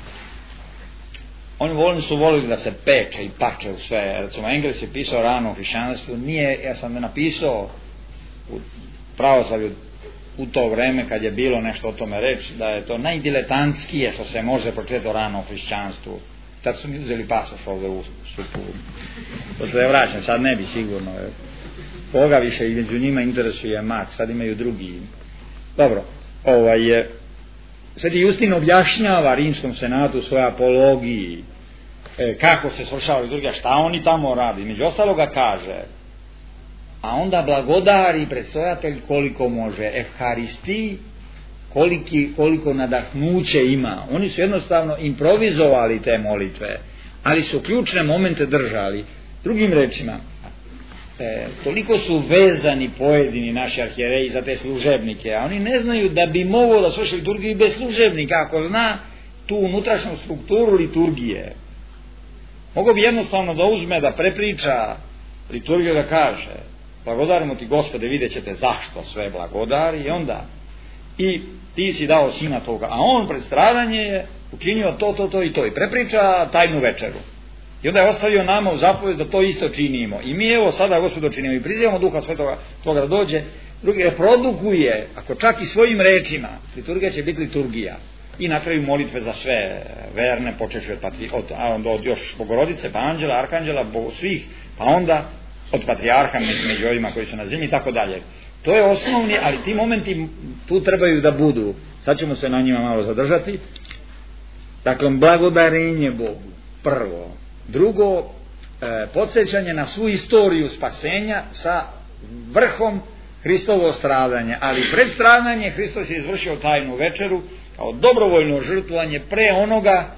[SPEAKER 2] oni voljni su volili da se peče i pače u sve. Recimo, Engels je pisao rano o hrišćanstvu, nije, ja sam ne napisao u pravoslavlju u to vreme kad je bilo nešto o tome reći, da je to najdiletantskije što se može pročitati o rano o hrišćanstvu. Tad su mi uzeli pasoš ovdje u supu. To se je vraćam, sad ne bi sigurno. Koga više i među njima interesuje Marks, sad imaju drugi. Dobro, ovaj je, sveti Justin objašnjava rimskom senatu svoje apologiji, e, kako se svršava liturgija, šta oni tamo radi, među ostaloga kaže, a onda blagodari predstojatelj koliko može, Evharistiji, koliki, koliko nadahnuće ima. Oni su jednostavno improvizovali te molitve, ali su ključne momente držali. Drugim rečima, E, toliko su vezani pojedini naši arhijereji za te služebnike, a oni ne znaju da bi mogao da svrši liturgiju i bez služebnika, ako zna tu unutrašnju strukturu liturgije. Mogao bi jednostavno da uzme, da prepriča liturgiju, da kaže blagodarimo ti Gospode, vidjet ćete zašto sve blagodari, i onda i ti si dao sina toga, a on pred stradanje je učinio to, to, to i to, i prepriča tajnu večeru. I onda je ostavio nama u zapovest da to isto činimo. I mi evo sada, Gospodo, činimo i prizivamo Duha Svetoga toga da dođe, drugi reprodukuje, ako čak i svojim rečima, liturgija će biti liturgija. I na kraju molitve za sve verne, počeši od, patri, od, od, od još Bogorodice, pa Anđela, Arkanđela, bo, svih, pa onda od patrijarha među ovima koji su na zemlji i tako dalje. To je osnovni, ali ti momenti tu trebaju da budu. Sad ćemo se na njima malo zadržati. Dakle, blagodarenje Bogu, prvo. Drugo, e, podsjećanje na svu istoriju spasenja sa vrhom Hristovo stradanje, ali pred stradanje Hristos je izvršio tajnu večeru kao dobrovoljno žrtvovanje pre onoga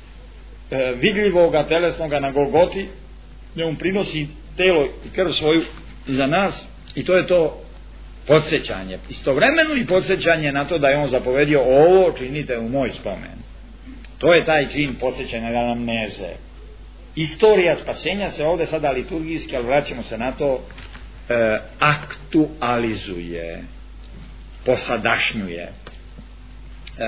[SPEAKER 2] e, vidljivoga, telesnoga na Golgoti, gdje on prinosi telo i krv svoju za nas, i to je to podsjećanje. Istovremeno i podsjećanje na to da je on zapovedio, ovo činite u moj spomen. To je taj čin posjećanja anamneze. Istorija spasenja se ovde sada liturgijski, ali vraćamo se na to, e, aktualizuje, posadašnjuje. E,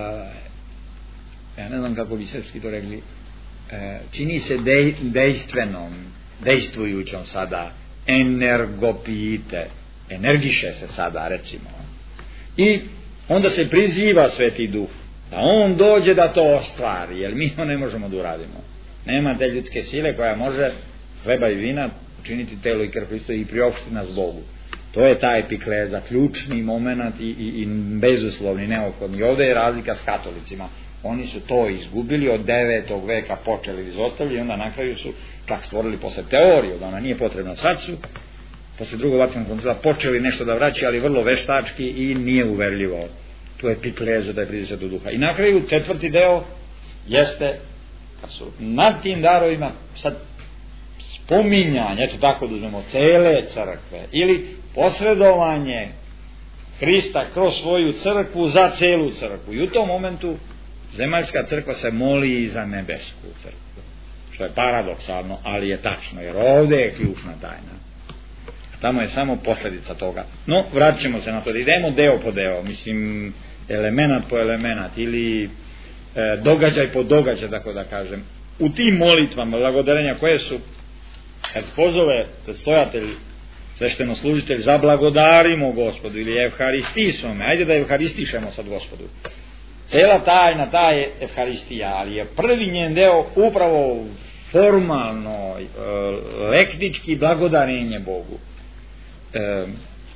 [SPEAKER 2] ja ne znam kako bi srpski to rekli, e, čini se dej, dejstvenom, dejstvujućom sada, energopijite, energiše se sada, recimo. I onda se priziva Sveti Duh, da on dođe da to ostvari, jer mi to ne možemo da uradimo. Nema te ljudske sile koja može hleba i vina učiniti telo i krv Hristovo i priopštiti nas Bogu. To je ta epikleza, ključni moment i, i, i bezuslovni, neophodni. Ovdje je razlika s katolicima. Oni su to izgubili, od devetog veka počeli izostavljati i onda na kraju su čak stvorili posle teoriju, da ona nije potrebna. Sad su, posle drugog Vatikanskog koncila, počeli nešto da vraćaju, ali vrlo veštački i nije uverljivo. Tu je epiklezu da je priziv Svetog Duha. I na kraju četvrti deo jeste, kad su nad tim darovima sad spominjanje, eto tako da uzmemo, cele crkve ili posredovanje Hrista kroz svoju crkvu za celu crkvu. I u tom momentu zemaljska crkva se moli i za nebesku crkvu. Što je paradoksalno, ali je tačno, jer ovdje je ključna tajna. Tamo je samo posljedica toga. No, vratit ćemo se na to, da idemo deo po deo, mislim, element po element, ili e, događaj po događaj, tako da kažem. U tim molitvama blagodarenja koje su, kad pozove stojatelj, sveštenoslužitelj, zablagodarimo Gospodu, ili evharistijsome, ajde da evharistišemo sad Gospodu. Cela tajna, ta je evharistija, ali je prvi njen deo upravo formalno, e, lektički blagodarenje Bogu. E,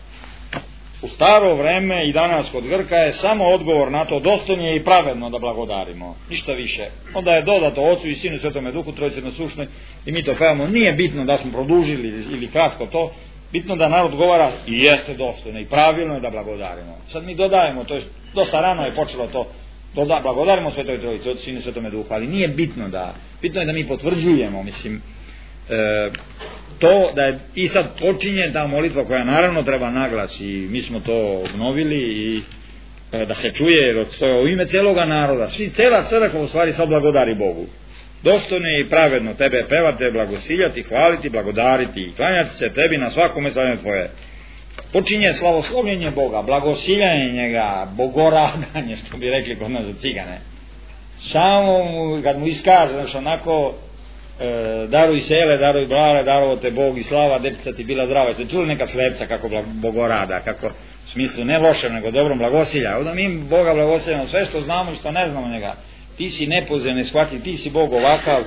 [SPEAKER 2] u staro vreme i danas kod Grka je samo odgovor na to dostojno je i pravedno da blagodarimo, ništa više. Onda je dodato Ocu i Sinu i Svetome Duhu, Trojici jednosušnoj, i mi to pevamo. Nije bitno da smo produžili ili kratko to, bitno da narod govara i jeste dostojno i pravilno je da blagodarimo. Sad mi dodajemo, to je dosta rano je počelo to, doda, blagodarimo Svetoj Trojici, Ocu i Sinu i Svetome Duhu, ali nije bitno da, bitno je da mi potvrđujemo, mislim, e, to da je, i sad počinje ta molitva koja naravno treba naglas i mi smo to obnovili i e, da se čuje, jer to je u ime celoga naroda, svi, cela crkva u stvari sad blagodari Bogu. Dostojno je i pravedno tebe pevati, blagosiljati, hvaliti, blagodariti i klanjati se tebi na svakome slavljenju tvoje. Počinje slavoslovljenje Boga, blagosiljanje njega, bogoradanje, što bi rekli kod nas za cigane. Samo mu, kad mu iskaže, znači onako, e, daruj sele, daruj blale, darovo te Bog i slava, detica ti bila zdrava. Jeste čuli neka slepca kako bogorada, kako u smislu ne lošem, nego dobrom blagosilja. Onda mi Boga blagosiljamo sve što znamo i što ne znamo njega. Ti si nepoznat, ne shvati, ti si Bog ovakav,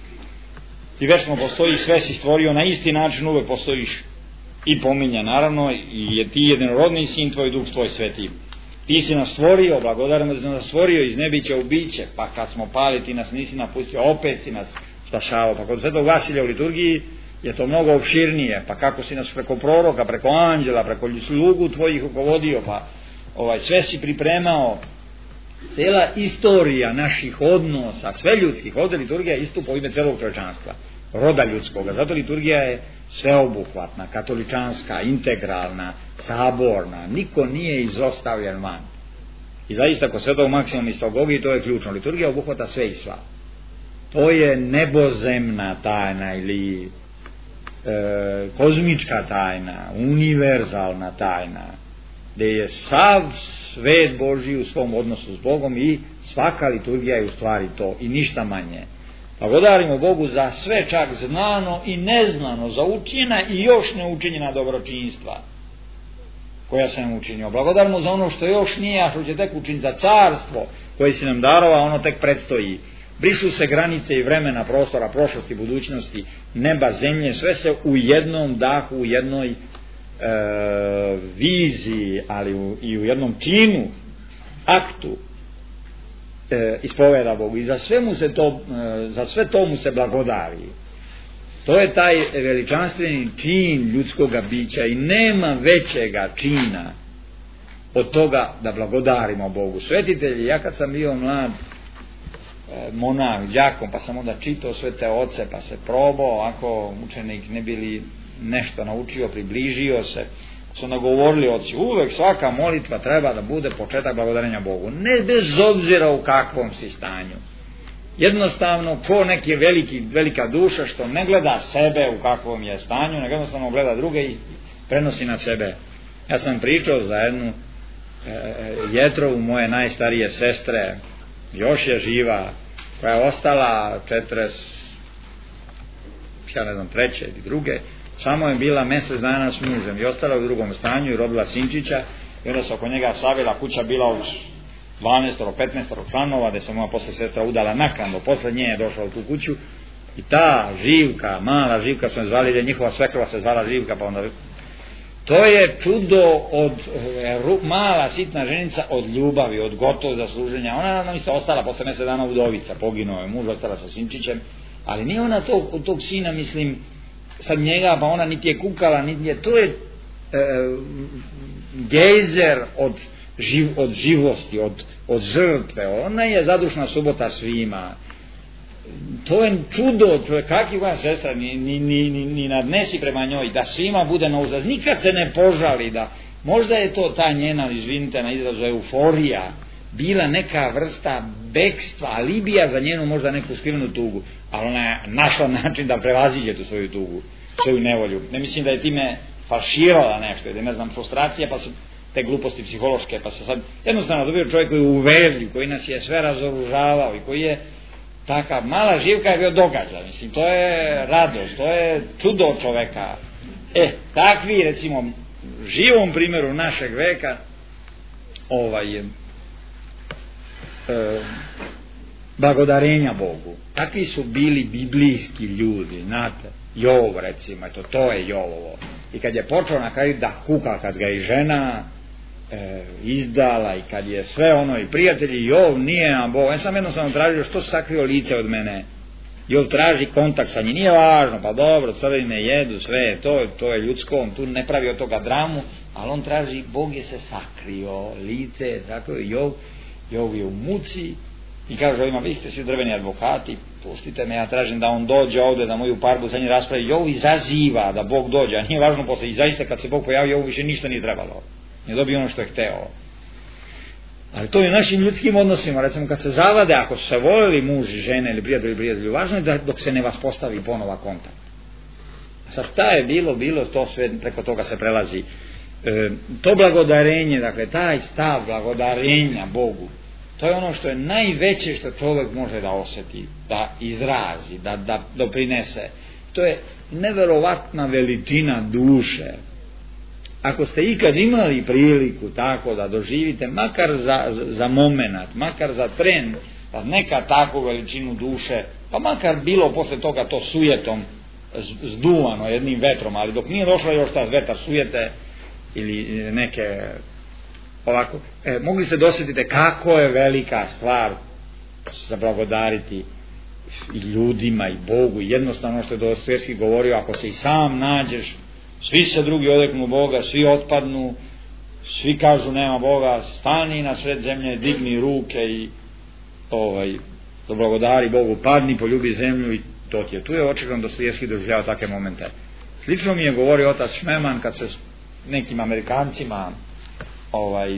[SPEAKER 2] ti večno postojiš, sve si stvorio na isti način, uvek postojiš i pominja, naravno, i je ti jednorodni sin tvoj, Duh tvoj sveti. Ti si nas stvorio, blagodarimo da si nas stvorio iz nebića u biće, pa kad smo pali ti nas nisi napustio, opet si nas spašavao. Pa kod Svetog Vasilja u liturgiji je to mnogo opširnije, pa kako si nas preko proroka, preko anđela, preko slugu tvojih rukovodio, pa ovaj, sve si pripremao. Cela istorija naših odnosa, sve ljudskih, ovdje liturgija istupa u ime celog čovječanstva, roda ljudskoga. Zato liturgija je sveobuhvatna, katoličanska, integralna, saborna, niko nije izostavljen van. I zaista kod Svetog Maksimuma iz Togogi to je ključno. Liturgija obuhvata sve i sva. To je nebozemna tajna ili e, kozmička tajna, univerzalna tajna, gdje je sav svet Božji u svom odnosu s Bogom i svaka liturgija je u stvari to i ništa manje. Blagodarimo Bogu za sve, čak znano i neznano, za učinjena i još neučinjena dobročinstva koja se nam učinio. Blagodarimo za ono što još nije, a što će tek učiniti, za carstvo koje si nam darova, ono tek predstoji. Brišu se granice i vremena, prostora, prošlosti, budućnosti, neba, zemlje, sve se u jednom dahu, u jednoj e, viziji, ali u, i u jednom činu, aktu e, ispoveda Bogu. I za sve, mu se to, e, za sve to mu se blagodari. To je taj veličanstveni čin ljudskoga bića i nema većega čina od toga da blagodarimo Bogu. Svetitelji, ja kad sam bio mlad monah, đakom, pa sam onda čitao sve te oce, pa se probao, ako učenik ne bili nešto naučio, približio se, su nagovorili oci, uvek svaka molitva treba da bude početak blagodarenja Bogu, ne bez obzira u kakvom si stanju. jednostavno ko neki veliki, velika duša što ne gleda sebe u kakvom je stanju, nego jednostavno gleda druge i prenosi na sebe. Ja sam pričao za jednu e, Jetrovu, moje najstarije sestre, još je živa, koja je ostala četrdeset, ja ne znam, treće ili druge, samo je bila mjesec dana s mužem i ostala u drugom stanju i rodila sinčića i onda se oko njega savila, kuća bila od dvanaest petnaest članova, gde se moja posle sestra udala naknadno, posle nje je došla u tu kuću i ta Živka, mala Živka su je zvali, jer njihova svekrva se zvala Živka, pa onda to je čudo od e, mala sitna ženica od ljubavi, od gotovog zasluženja. Ona nam se ostala posle mjesec dana udovica, poginuo je muž, ostala sa sinčićem, ali nije ona tog, od tog sina, mislim, sad njega, pa ona niti je kukala, niti je, to je e, gejzer od, živ, od živosti, od, od žrtve. Ona je zadušna subota svima. To je čudo, to je kakva moja sestra, ni, ni, ni, ni nadnesi prema njoj, da svima bude na uzlaz, nikad se ne požali, da možda je to ta njena, izvinite na izrazu, euforija, bila neka vrsta bekstva, alibija za njenu možda neku skrivenu tugu, ali ona je našla način da prevaziđe tu svoju tugu, svoju nevolju. Ne mislim da je time falširala nešto, da ne znam, frustracija, pa se te gluposti psihološke, pa se sad jednostavno dobio čovjek koji je uverljiv, koji nas je sve razoružavao i koji je takav, mala Živka je bio događaj, mislim, to je radost, to je čudo čoveka. E, takvi, recimo, živom primjeru našeg veka, ovaj, e, blagodarenja Bogu. Takvi su bili biblijski ljudi, znate, Jov, recimo, eto, to je Jovovo. I kad je počeo na kraju da kuka, kad ga i žena E, izdala i kad je sve ono i prijatelji, Jov nije na Bogu, ja sam jednostavno tražio što sakrio lice od mene. Jov traži kontakt sa njim, nije važno, pa dobro, crvine jedu, sve je to, to je ljudsko, on tu ne pravi od toga dramu, ali on traži, Bog je se sakrio, lice je sakrio, Jov, Jov je u muci i kaže ovima, vi ste svi drveni advokati, pustite me, ja tražim da on dođe ovde, da moju parbu sa njim raspravi. Jov izaziva da Bog dođe, a nije važno posle, i zaista kad se Bog pojavi, Jovu više ništa nije trebalo. Ne dobio ono što je hteo. Ali to je u našim ljudskim odnosima, recimo kad se zavade, ako su se voljeli muž i žene ili prijatelji prijatelji, važno je da dok se ne vas postavi ponova kontakt. Sad šta je bilo, bilo to sve, preko toga se prelazi. E, to blagodarenje, dakle taj stav blagodarenja Bogu, to je ono što je najveće što čovjek može da osjeti, da izrazi, da, da doprinese. To je neverovatna veličina duše. Ako ste ikad imali priliku tako da doživite, makar za, za momenat, makar za tren, da neka takvu veličinu duše, pa makar bilo posle toga to sujetom zduvano jednim vetrom, ali dok nije došla još ta vetar sujete ili neke ovako, e, mogli ste dosjetiti kako je velika stvar zablagodariti i ljudima i Bogu, i jednostavno što je Dostojevski govorio, ako se i sam nađeš, svi se drugi odreknu Boga, svi otpadnu, svi kažu nema Boga, stani na sred zemlje, digni ruke i ovaj, blagodari Bogu, padni, poljubi zemlju i to ti je. Tu je očigledno Dostojevski doživljava takve momente. Slično mi je govorio otac Šmeman kad se s nekim Amerikancima ovaj,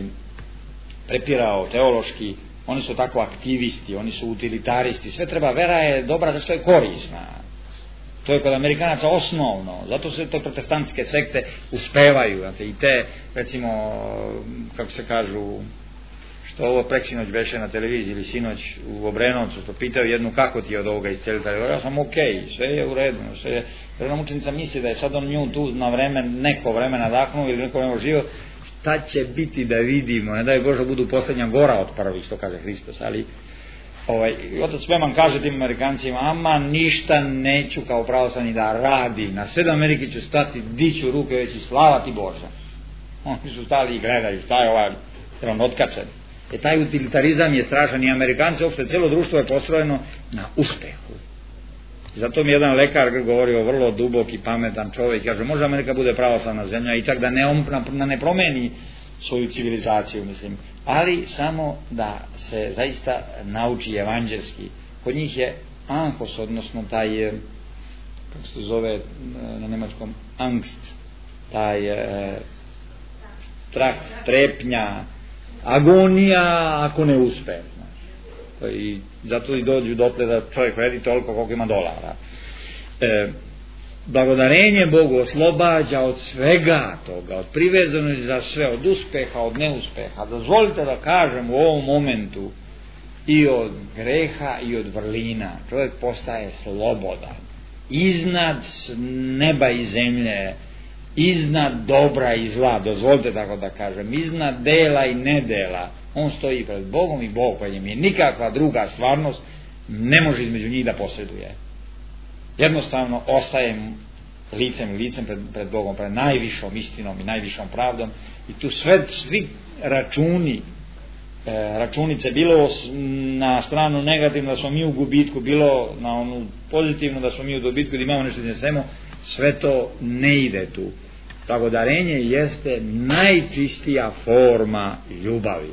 [SPEAKER 2] prepirao teološki, oni su tako aktivisti, oni su utilitaristi, sve treba, vera je dobra zašto je korisna. To je kod Amerikanaca osnovno, zato se to protestantske sekte uspevaju, znate, i te, recimo, kako se kažu, što ovo preksinoć beše na televiziji ili sinoć u Obrenovcu, što pitaju jednu kako ti je od ovoga isceliti, ja sam ok, sve je u redu, sve je, jedna mučenica misli da je sad on nju tu na vreme, neko vreme nadahnuo ili neko vreme živo, šta će biti da vidimo, ne daj Bože budu posljednja gora od prvih, što kaže Hristos, ali ovaj, otac Šmeman kaže tim Amerikancima, ama ništa neću kao pravoslavni da radim, na sred Amerike ću stati, diću ruke već i slava ti Bože. Oni su stali i gledaju, šta je ovaj, jer on otkačen. E taj utilitarizam je strašan i Amerikanci, uopšte celo društvo je postrojeno na uspehu. Zato mi jedan lekar govorio, vrlo dubok i pametan čovjek, kaže, može Amerika bude pravoslavna zemlja i čak da ne, da ne promeni svoju civilizaciju, mislim, ali samo da se zaista nauči evanđelski. Kod njih je anhos, odnosno taj, kako se to zove na nemačkom, angst, taj strah, strepnja, agonija ako ne uspe. i zato i dođu dotle da čovjek vredi toliko koliko ima dolara. E, Blagodarenje Bogu oslobađa od svega toga, od privezanosti za sve, od uspeha, od neuspeha. Dozvolite da kažem u ovom momentu i od greha i od vrlina. Čovjek postaje slobodan. Iznad neba i zemlje, iznad dobra i zla, dozvolite tako da kažem, iznad dela i nedela, on stoji pred Bogom i Bog pred njim. I nikakva druga stvarnost ne može između njih da posreduje. Jednostavno ostaje licem i licem pred, pred Bogom, pred najvišom istinom i najvišom pravdom, i tu sve, svi računi, e, računice, bilo na stranu negativno da smo mi u gubitku, bilo na onu pozitivno da smo mi u dobitku, da imamo nešto iznesemo, sve to ne ide tu. Blagodarenje jeste najčistija forma ljubavi,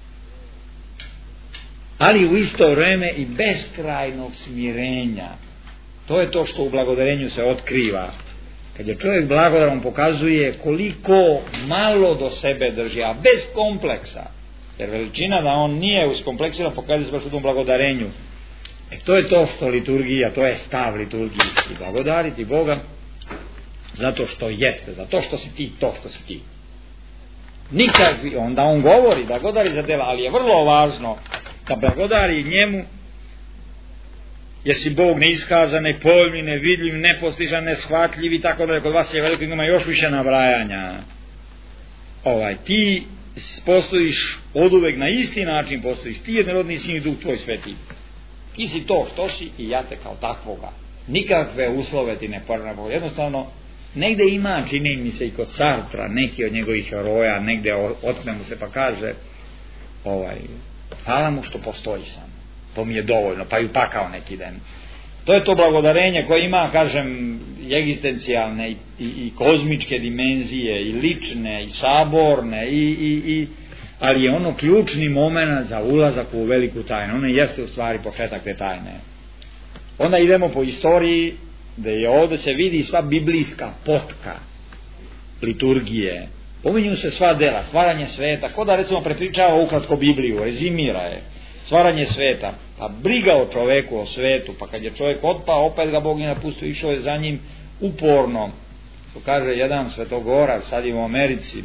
[SPEAKER 2] ali u isto vreme i beskrajnog smirenja. To je to što u blagodarenju se otkriva. Kad je čovjek blagodaran, pokazuje koliko malo do sebe drži, a bez kompleksa. Jer veličina da on nije uskompleksiran pokazuje se baš u tom blagodarenju. E to je to što liturgija, to je stav liturgijski. Blagodariti Boga zato što jeste, zato što si ti to što si ti. Nikad, onda on govori, blagodari za dela, ali je vrlo važno da blagodari njemu, jer si Bog neiskazan, nepojmljiv, nevidljiv, nepostižan, neshvatljiv i tako da. Kod vas je veliko, ima još više nabrajanja. Ovaj, ti postojiš oduvek na isti način, postojiš ti jednorodni sin i Duh tvoj sveti. Ti si to što si i ja te kao takvoga. Nikakve uslove ti ne pornabo. Jednostavno, negde ima, čini mi se i kod Sartra, neki od njegovih heroja, negde otme mu se pa kaže, ovaj, hvala mu što postoji sam. To mi je dovoljno, pa i upakao neki den. To je to blagodarenje koje ima, kažem, i egzistencijalne i, i, i kozmičke dimenzije, i lične, i saborne, i, i, i, ali je ono ključni moment za ulazak u veliku tajnu. Ono jeste u stvari početak te tajne. Onda idemo po istoriji, da je ovdje se vidi sva biblijska potka liturgije. Pominju se sva dela, stvaranje sveta, ko da recimo prepričava ukratko Bibliju, rezimira je. Stvaranje sveta, pa briga o čoveku, o svetu, pa kad je čovjek otpao, opet ga Bog je napustio, išao je za njim uporno. To kaže jedan svetogorac, sad je u Americi,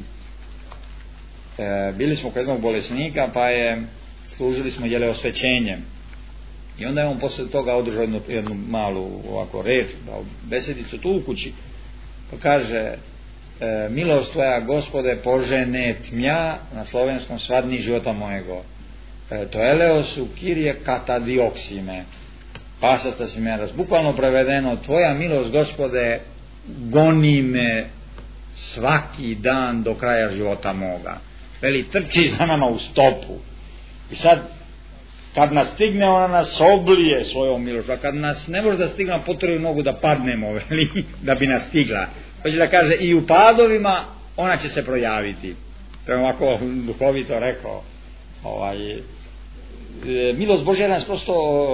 [SPEAKER 2] e, bili smo kod jednog bolesnika, pa je, služili smo jele osvećenje. I onda je on posle toga održao jednu, jednu malu ovako reč, besedicu tu u kući, pa kaže, e, milost tvoja, Gospode, požene tmja, na slovenskom svadni života mojego. To eleosu kirije katadioksime, pasasta si me raz, bukvalno prevedeno, tvoja milost, Gospode, goni me svaki dan do kraja života moga. Veli, trči za nama u stopu. I sad, kad nas stigne, ona nas oblije svojom milošću, a kad nas ne može da stigne, potrebu nogu da padnemo, veli, da bi nas stigla. Hoće da kaže, i u padovima ona će se projaviti. To je ovako duhovito rekao. Ovaj, milost Božja nas prosto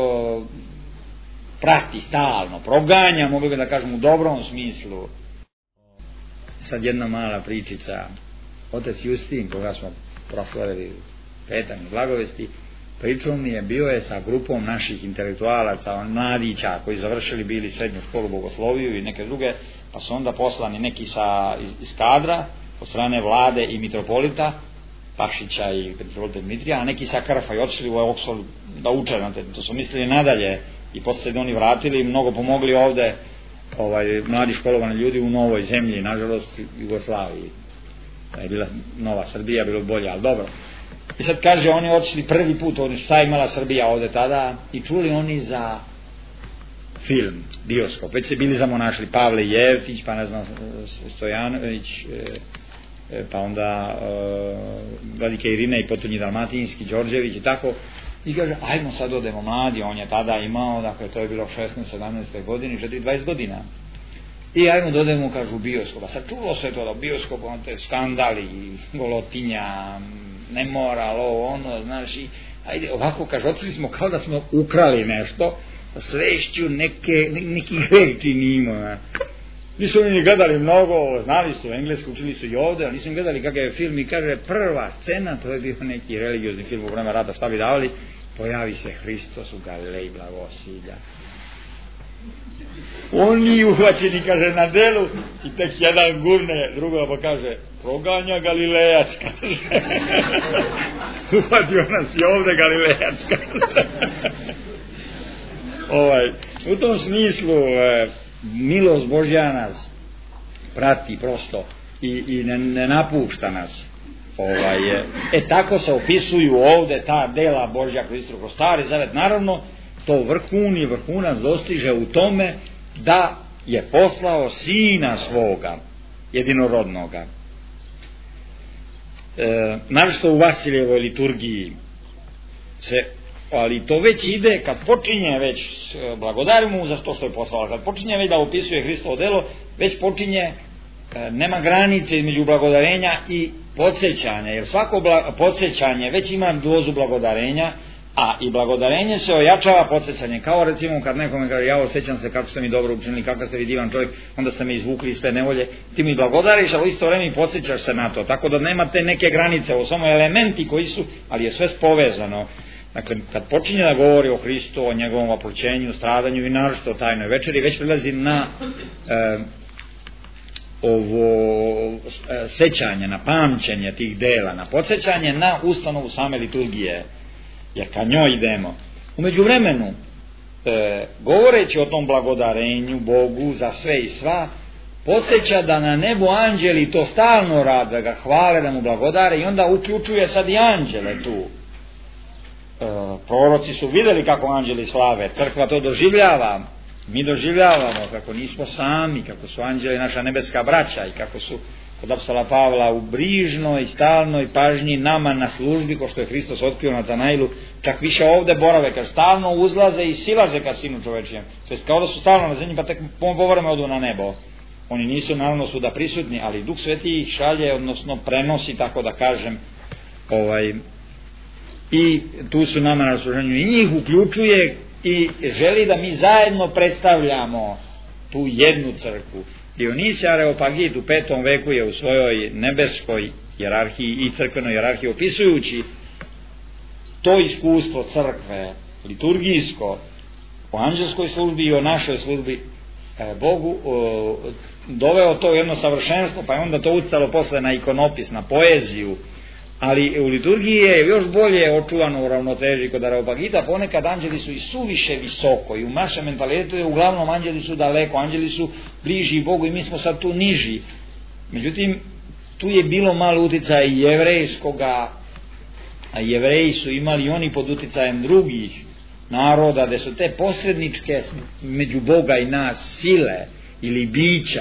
[SPEAKER 2] prati stalno, proganja, mogu bi da kažem u dobrom smislu. Sad jedna mala pričica. Otac Justin, koga smo proslavili petak i blagovesti, pričao mi je, bio je sa grupom naših intelektualaca, mladića koji završili bili srednju školu bogosloviju i neke druge, pa su onda poslani neki sa, iz, iz kadra od strane vlade i mitropolita Pašića i mitropolita Dmitrija, a neki sa Krfa i otišli u Oxford da uče, to su mislili nadalje i posle se oni vratili i mnogo pomogli ovde ovaj, mladi školovani ljudi u novoj zemlji, nažalost Jugoslaviji. Da je bila nova Srbija, bilo bolje, ali dobro. I sad kaže, oni otišli prvi put, oni šta je imala Srbija ovde tada, i čuli oni za film, bioskop, već se bili zamonašli Pavle Jevtić, pa ne znam Stojanović, pa onda uh, Vladike Irina i Potonji Dalmatinski, Đorđević i tako, i kaže, ajmo sad odemo mladi, on je tada imao, dakle to je bilo šesnaeste sedamnaeste godine, četiri dvadeset godina, i ajmo da odemo, kažu, u bioskop, a sad čulo se to da u bioskop, on te skandali, golotinja, nemoral, ovo, ono, znaš, i ajde, ovako, kaže, otišli smo kao da smo ukrali nešto, svešću neke, neki greh činimo, nisu oni gledali mnogo, znali su engleski, učili su i ovde, ali nisu gledali kakav je film, i kaže, prva scena, to je bio neki religiozni film u vreme rata, šta bi davali, pojavi se Hristos u Galileji blagosilja. Oni uhvaćeni, kaže, na delu, i tek jedan gurne drugoga pa kaže, proganja Galilejac, kaže. Uhvatio nas i ovde Galilejac, kaže. ovaj, u tom smislu e, milost Božja nas prati prosto i, i ne, ne napušta nas. Ovaj, e, e tako se opisuju ovde ta dela Božja kroz Istru, kroz Stari Zavet. Naravno, to vrhun i vrhunac dostiže u tome da je poslao Sina svoga jedinorodnoga. E, našto u Vasiljevoj liturgiji se, ali to već ide kad počinje već, blagodarimo mu za to što je poslao, kad počinje već da opisuje Hristovo delo, već počinje, e, nema granice između blagodarenja i podsjećanja, jer svako bla, podsjećanje već ima dozu blagodarenja, a i blagodarenje se ojačava podsjećanje, kao recimo kad nekome kaže, ja osjećam se kako ste mi dobro učinili, kakav ste vi divan čovjek, onda ste me izvukli iz te nevolje, ti mi blagodariš, ali u isto vreme i podsjećaš se na to, tako da nema te neke granice, ovo samo elementi koji su, ali je sve povezano. Dakle, kad počinje da govori o Hristu, o njegovom oploćenju, stradanju i naročito o tajnoj večeri, već prilazi na e, ovo e, sećanje, na pamćenje tih dela, na podsjećanje na ustanovu same liturgije, jer ka njoj idemo. U međuvremenu, e, govoreći o tom blagodarenju Bogu za sve i sva, podsjeća da na nebu anđeli to stalno rade, da ga hvale, da mu blagodare, i onda uključuje sad i anđele tu. E, proroci su vidjeli kako anđeli slave, crkva to doživljava, mi doživljavamo kako nismo sami, kako su anđeli naša nebeska braća i kako su kod apostola Pavla u brižnoj i stalnoj pažnji nama na službi, ko što je Hristos otkrio Natanailu, čak više ovde borave, kad stalno uzlaze i silaze ka Sinu čovečijem, to jest kao da su stalno na zemlji, pa tek povreme odu na nebo. Oni nisu naravno svuda prisutni, ali Duh Sveti ih šalje, odnosno prenosi, tako da kažem, ovaj, i tu su nama na raspoloženju, i njih uključuje i želi da mi zajedno predstavljamo tu jednu crkvu. Dionisije Areopagit u petom veku je u svojoj nebeskoj hijerarhiji i crkvenoj hijerarhiji, opisujući to iskustvo crkve liturgijsko o anđelskoj službi i o našoj službi Bogu, doveo to u jedno savršenstvo, pa je onda to uticalo posle na ikonopis, na poeziju, ali u liturgiji je još bolje očuvano u ravnoteži kod Areopagita. Ponekad anđeli su i suviše visoko, i u našem mentalitetu je uglavnom anđeli su daleko, anđeli su bliži Bogu i mi smo sad tu niži. Međutim, tu je bilo malo uticaja i jevrejskoga, a jevreji su imali oni pod uticajem drugih naroda, gde su te posredničke među Boga i nas sile ili bića.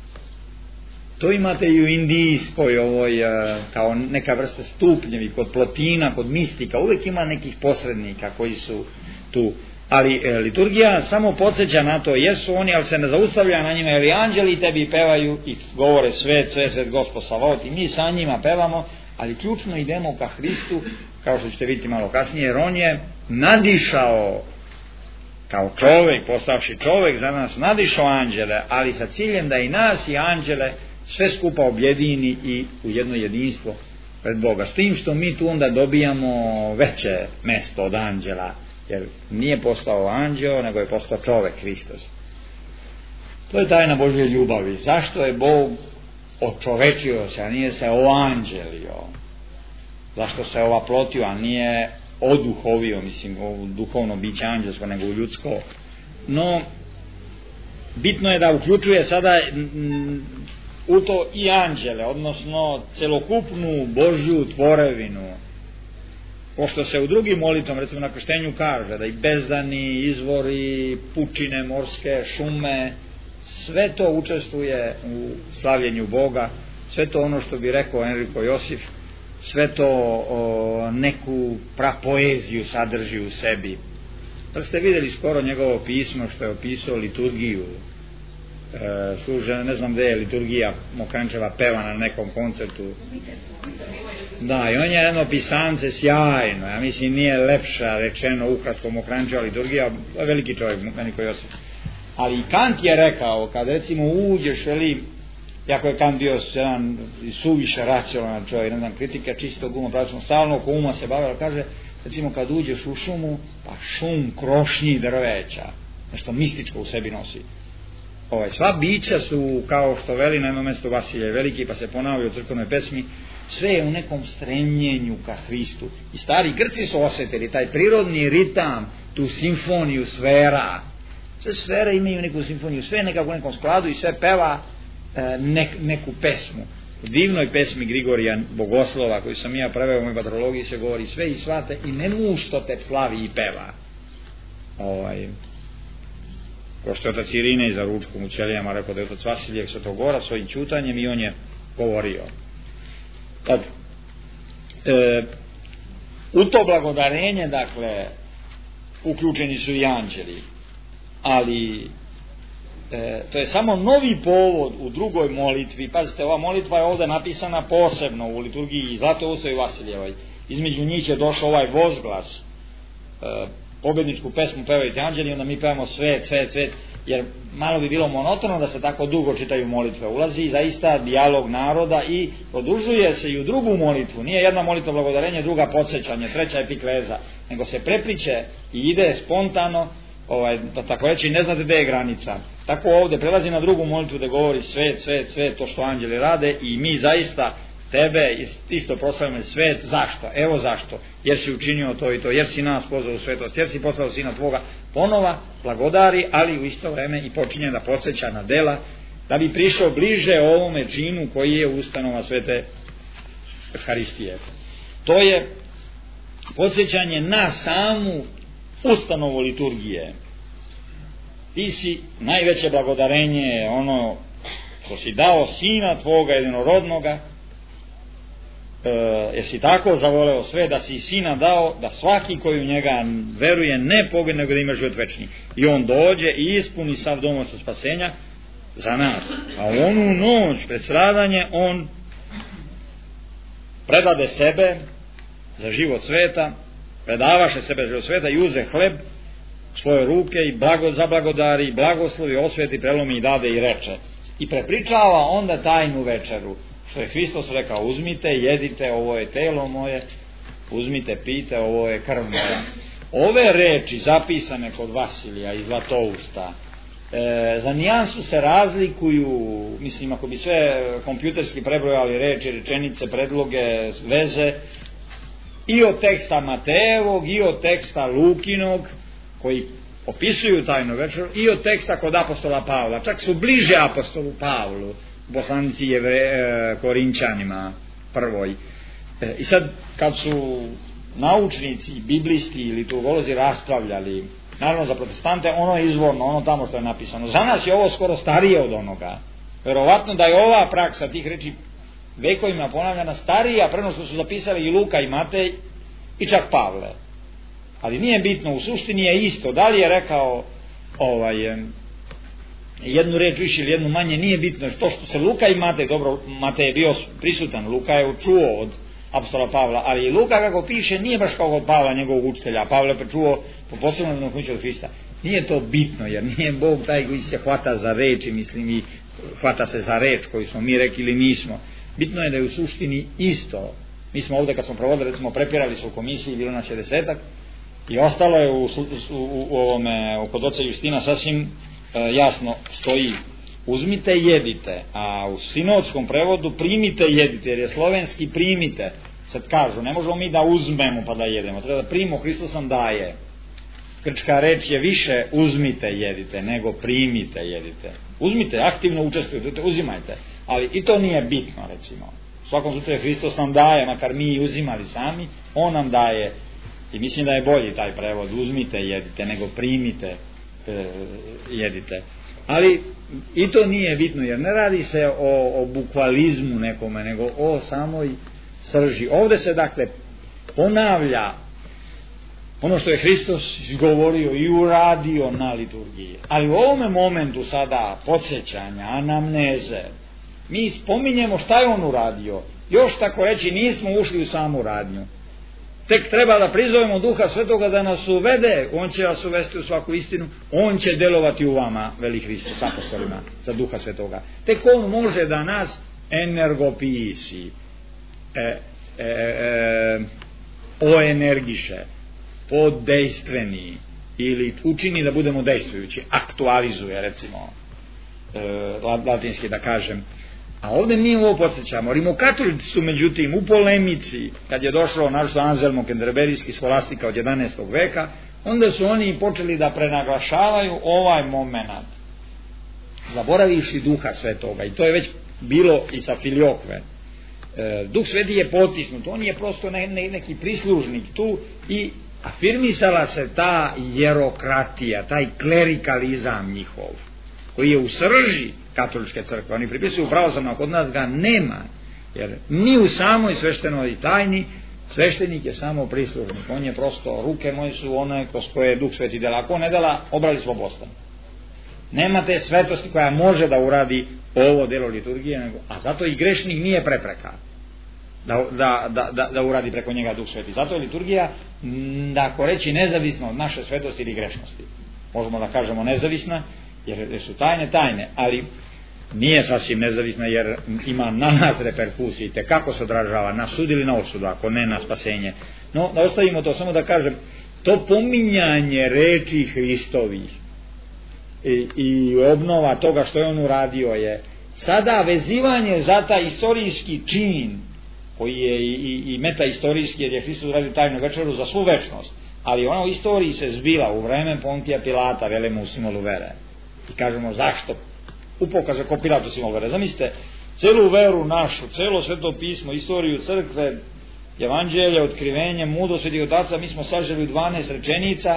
[SPEAKER 2] To imate i u indijskoj ovoj, kao neka vrsta stupnjevi, kod Plotina, kod mistika, uvijek ima nekih posrednika koji su tu. Ali e, liturgija samo podsjeća na to, jesu oni, ali se ne zaustavlja na njima, jer i anđeli tebi pevaju i govore svet, svet, svet, Gospod Savaot, i mi sa njima pevamo, ali ključno idemo ka Hristu, kao što ćete vidjeti malo kasnije, jer on je nadišao kao čovjek, postavši čovjek za nas, nadišao anđele, ali sa ciljem da i nas i anđele sve skupa objedini i u jedno jedinstvo pred Boga. S tim što mi tu onda dobijamo veće mesto od anđela, jer nije postao anđeo, nego je postao čovjek, Hristos. To je tajna Božje ljubavi. Zašto je Bog očovečio se, a nije se oanđelio? Zašto se ovaplotio, a nije oduhovio, mislim, u duhovno biće anđelsko, nego u ljudsko? No, bitno je da uključuje sada u to i anđele, odnosno celokupnu Božju tvorevinu, pošto se u drugim molitvom, recimo na krštenju, kaže da i bezdani, izvori, pučine morske, šume, sve to učestvuje u slavljenju Boga, sve to ono što bi rekao Enriko Josif, sve to o, neku prapoeziju sadrži u sebi. Da ste vidjeli skoro njegovo pismo što je opisao liturgiju, e, služe, ne znam gde je liturgija Mokrančeva peva na nekom koncertu. Da, i on je jedno pisance sjajno, ja mislim nije lepša rečeno ukratko Mokrančeva liturgija, veliki čovjek Enriko Josif. Ali i Kant je rekao, kad recimo uđeš, veli, jako je Kant bio jedan suviše racionalan čovjek, ne znam, kritika čistog uma, praktično stalno oko uma se bavila, kaže, recimo kad uđeš u šumu, pa šum krošnji drveća, nešto mističko u sebi nosi. Ovaj, sva bića su, kao što veli na jednom mjestu Vasilije Veliki, pa se ponavlja u crkvenoj pesmi, sve je u nekom stremljenju ka Hristu. I stari Grci su osjetili taj prirodni ritam, tu simfoniju sfera. Sve sfere imaju neku simfoniju, sve je nekako u nekom skladu i sve peva e, nek, neku pesmu. U divnoj pesmi Grigorija Bogoslova, koju sam ja preveo u mojoj patrologiji, se govori sve i svate i ne nušto te slavi i peva. Ovaj, ko što je otac Irinej za ručkom u Ćelijama rekao da je otac Vasilije Svetogora svojim ćutanjem i on je govorio. Dobro. E, u to blagodarenje, dakle, uključeni su i anđeli, ali e, to je samo novi povod u drugoj molitvi. Pazite, ova molitva je ovdje napisana posebno u liturgiji Zlatoustoj i Vasiljevoj. Između njih je došao ovaj vozglas, e, pobjedničku pesmu pevaju ti anđeli, onda mi pevamo svet, svet, svet, jer malo bi bilo monotono da se tako dugo čitaju molitve. Ulazi zaista dijalog naroda i produžuje se i u drugu molitvu. Nije jedna molitva blagodarenje, druga podsjećanje, treća epikleza, nego se prepliče i ide spontano, ovaj, da tako reći, ne znate gdje je granica. Tako ovdje prelazi na drugu molitvu da govori svet, svet, svet, to što anđeli rade, i mi zaista tebe isto proslavimo svet. Zašto? Evo zašto. Jer si učinio to i to, jer si nas pozvao u svetost, jer si poslao sina tvoga. Ponova blagodari, ali u isto vrijeme i počinje da podsjeća na dela, da bi prišao bliže ovome činu koji je ustanova svete Euharistije. To je podsjećanje na samu ustanovu liturgije. Ti si najveće blagodarenje, ono što si dao sina tvoga jedinorodnoga. E, jesi tako zavoleo sve da si sina dao, da svaki koji u njega veruje ne pogine, nego da ima život večni. I on dođe i ispuni sav domoć spasenja za nas. A onu noć pred stradanje on predade sebe za život sveta, predavaše sebe za život sveta i uze hleb svoje ruke i blago, zablagodari i blagoslovi, osveti, prelomi i dade i reče. I prepričava onda tajnu večeru, što je Hristos rekao: uzmite, jedite, ovo je telo moje, uzmite, pijte, ovo je krv moja. Ove reči zapisane kod Vasilija i Zlatousta, e, za nijansu se razlikuju, mislim, ako bi sve kompjuterski prebrojali reči, rečenice, predloge, veze, i od teksta Matejevog, i od teksta Lukinog, koji opisuju tajnu večeru, i od teksta kod apostola Pavla. Čak su bliže apostolu Pavlu, poslanici Jevre, e, Korinčanima prvoj. E, I sad, kad su naučnici, biblisti ili liturgolozi raspravljali, naravno za protestante ono je izvorno, ono tamo što je napisano. Za nas je ovo skoro starije od onoga. Verovatno da je ova praksa tih reči vekovima ponavljana starija, preno što su zapisali i Luka i Matej i čak Pavle. Ali nije bitno, u suštini je isto. Da li je rekao ovaj, jednu reč više ili jednu manje, nije bitno. To što se Luka i Matej, dobro, Matej je bio prisutan, Luka je čuo od apostola Pavla, ali Luka, kako piše, nije baš kao od Pavla, njegovog učitelja, a Pavle pa čuo po posebnom znaku od Hrista. Nije to bitno, jer nije Bog taj koji se hvata za reč, i mislim, i hvata se za reč koju smo mi rekli ili nismo. Bitno je da je u suštini isto. Mi smo ovdje, kad smo provodili, recimo, prepirali se u komisiji, bilo nas je desetak, i ostalo je u, u, u, u ovome, kod oca Justina sasvim e, jasno stoji: uzmite, jedite, a u sinodskom prevodu primite, jedite, jer je slovenski primite. Sad kažu, ne možemo mi da uzmemo pa da jedemo, treba da primimo, Hristos nam daje. Grčka reč je više uzmite, jedite, nego primite, jedite. Uzmite, aktivno učestvujete, uzimajte, ali i to nije bitno, recimo. U svakom slučaju Hristos nam daje, makar mi uzimali sami, on nam daje. I mislim da je bolji taj prevod: uzmite, jedite, nego primite, e, jedite. Ali i to nije bitno, jer ne radi se o, o bukvalizmu nekome, nego o samoj srži. Ovdje se, dakle, ponavlja ono što je Hristos izgovorio i uradio na liturgiji. Ali u ovome momentu sada podsjećanja, anamneze, mi spominjemo šta je on uradio. Još, tako reći, nismo ušli u samu radnju. Tek treba da prizovemo Duha Svetoga da nas uvede, on će vas uvesti u svaku istinu, on će delovati u vama, veli Hristos apostolima, za Duha Svetoga. Tek on može da nas energopisi, e, e, e, oenergiše, podejstveni ili učini da budemo dejstvujući, aktualizuje, recimo e, latinski da kažem. A ovdje mi ovo podsjećamo. Rimokatolici su međutim u polemici, kad je došlo našto Anselmo Kenderberijski scholastika od jedanaestog veka, onda su oni počeli da prenaglašavaju ovaj moment, zaboravivši duha svetoga, i to je već bilo i sa Filiokve. E, Duh Sveti je potisnut, on je prosto ne, ne, neki prislužnik tu, i afirmisala se ta jerokratija, taj klerikalizam njihov, koji je u srži katoličke crkve. Oni pripisuju pravoslavno, kod nas ga nema, jer ni u samoj sveštenoj tajni sveštenik je samo prislužnik, on je prosto, ruke moje su one kroz koje Duh Sveti dela, ako ne dela, obrali smo Bostan. Nema te svetosti koja može da uradi ovo delo liturgije, nego, a zato i grešnik nije prepreka da, da, da, da, da uradi preko njega Duh Sveti. Zato je liturgija, da ako reći, nezavisno od naše svetosti ili grešnosti. Možemo da kažemo nezavisna, jer su tajne tajne, ali nije sasvim nezavisna, jer ima na nas reperkusije, te kako se odražava na sud ili na osudu, ako ne na spasenje. No, da ostavimo to, samo da kažem, to pominjanje reči Hristovih i, i obnova toga što je on uradio je sada vezivanje za taj istorijski čin, koji je i, i, i metaistorijski, jer je Hristos uradio tajnu večeru za svu večnost, ali ona u istoriji se zbila u vreme Pontija Pilata, velimo u simbolu vere. I kažemo zašto upokaže ko Pilatu simbol vere. Zamislite celu veru našu, celo sveto pismo, istoriju crkve, evanđelje, otkrivenje, mudrost svetih otaca, mi smo saželi u dvanaest rečenica,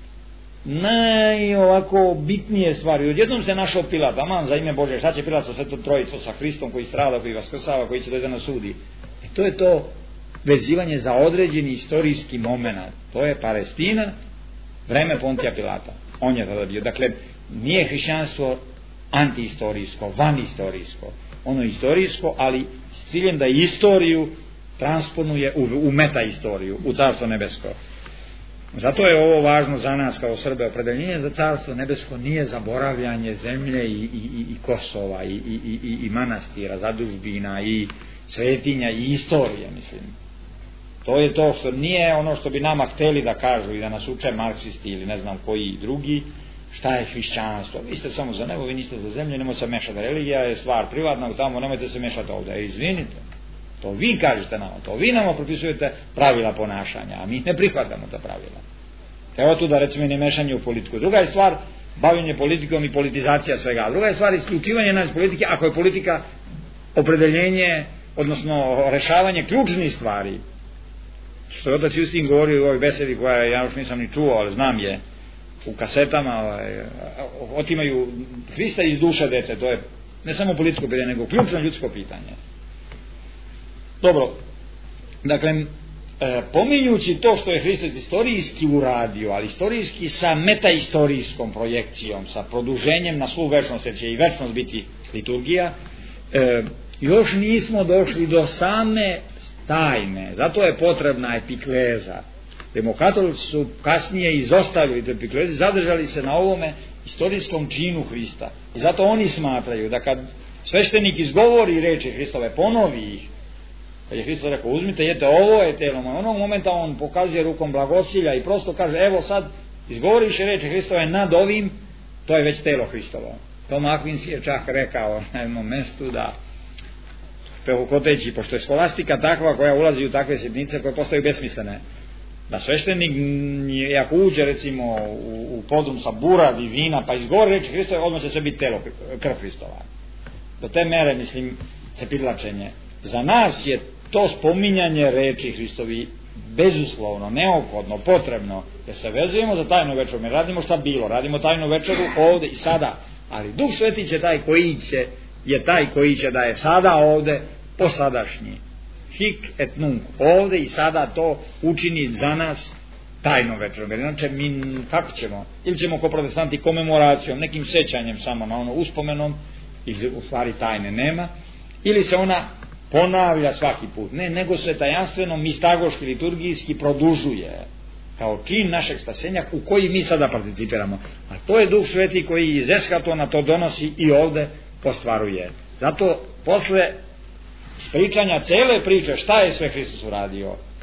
[SPEAKER 2] naj ovako bitnije stvari. Odjednom se našao Pilat, aman za ime Bože, šta će Pilat sa svetom trojicom, sa Hristom koji strada, koji vaskrsava, koji će dođe na sudi. E to je to vezivanje za određeni istorijski moment. To je Palestina, vreme Pontija Pilata. On je tada bio. Dakle, nije hrišćanstvo antiistorijsko, vanistorijsko. Ono je istorijsko, ali s ciljem da istoriju transponuje u, u metaistoriju, u Carstvo nebesko. Zato je ovo važno za nas kao Srbe. Opredeljenje za Carstvo nebesko nije zaboravljanje zemlje i, i, i Kosova i, i, i, i manastira, zadužbina i svetinja i istorije, mislim. To je to što nije ono što bi nama hteli da kažu i da nas uče marksisti ili ne znam koji drugi, šta je hrišćanstvo. Vi ste samo za nebo, vi niste za zemlju, nemojte se mešati. Religija je stvar privatna, tamo nemojte se mešati ovdje. E, izvinite, to vi kažete nama, to vi nama propisujete pravila ponašanja, a mi ne prihvatamo ta pravila. Evo tu da recimo ne mešanje u politiku. Druga je stvar bavljenje politikom i politizacija svega. Druga je stvar isključivanje nas politike, ako je politika opredeljenje, odnosno rešavanje ključnih stvari. Što je otac Justin govorio u ovoj besedi koja ja još nisam ni čuo, ali znam je, u kasetama, otimaju Hrista iz duše dece, to je ne samo političko pitanje, nego ključno ljudsko pitanje. Dobro, dakle, pominjući to što je Hristos istorijski uradio, ali istorijski sa metaistorijskom projekcijom, sa produženjem na svu večnost, jer će i večnost biti liturgija, još nismo došli do same tajne, zato je potrebna epikleza. Rimokatolici su kasnije izostavili te epikleze, zadržali se na ovome istorijskom činu Hrista. I zato oni smatraju da kad sveštenik izgovori reči Hristove, ponovi ih, kad je Hristos rekao uzmite, jete, ovo je telo moje, onog momenta on pokazuje rukom blagosilja i prosto kaže evo sad izgovoriš reči Hristove nad ovim, to je već telo Hristovo. Tom Akvinski je čak rekao na jednom mestu da pehokoteći, pošto je scholastika takva koja ulazi u takve sitnice koje postaju besmislene, da sveštenik ako uđe recimo u, u podrum sa burad i vina pa izgovori reči Hristove, odmah će sve biti telo, krv Hristova. Do te mere, mislim, cepidlačenje. Za nas je to spominjanje reči Hristovi bezuslovno, neophodno, potrebno, da se vezujemo za tajnu večeru. Mi radimo šta bilo, radimo tajnu večeru ovde i sada, ali Duh Sveti će taj koji će, je taj koji će da je sada ovde posadašnji. Hic et nunc, ovde i sada to učini za nas tajnom večerom. Jer inače mi kako ćemo? Ili ćemo ko protestanti komemoracijom, nekim sećanjem samo na ono uspomenom, ili u stvari tajne nema, ili se ona ponavlja svaki put. Ne, nego se tajanstveno mistagoški liturgijski produžuje kao čin našeg spasenja u koji mi sada participiramo. A to je Duh Sveti koji iz eskatona to donosi i ovde postvaruje. Zato posle spričanja cele priče šta je sve Hristos uradio,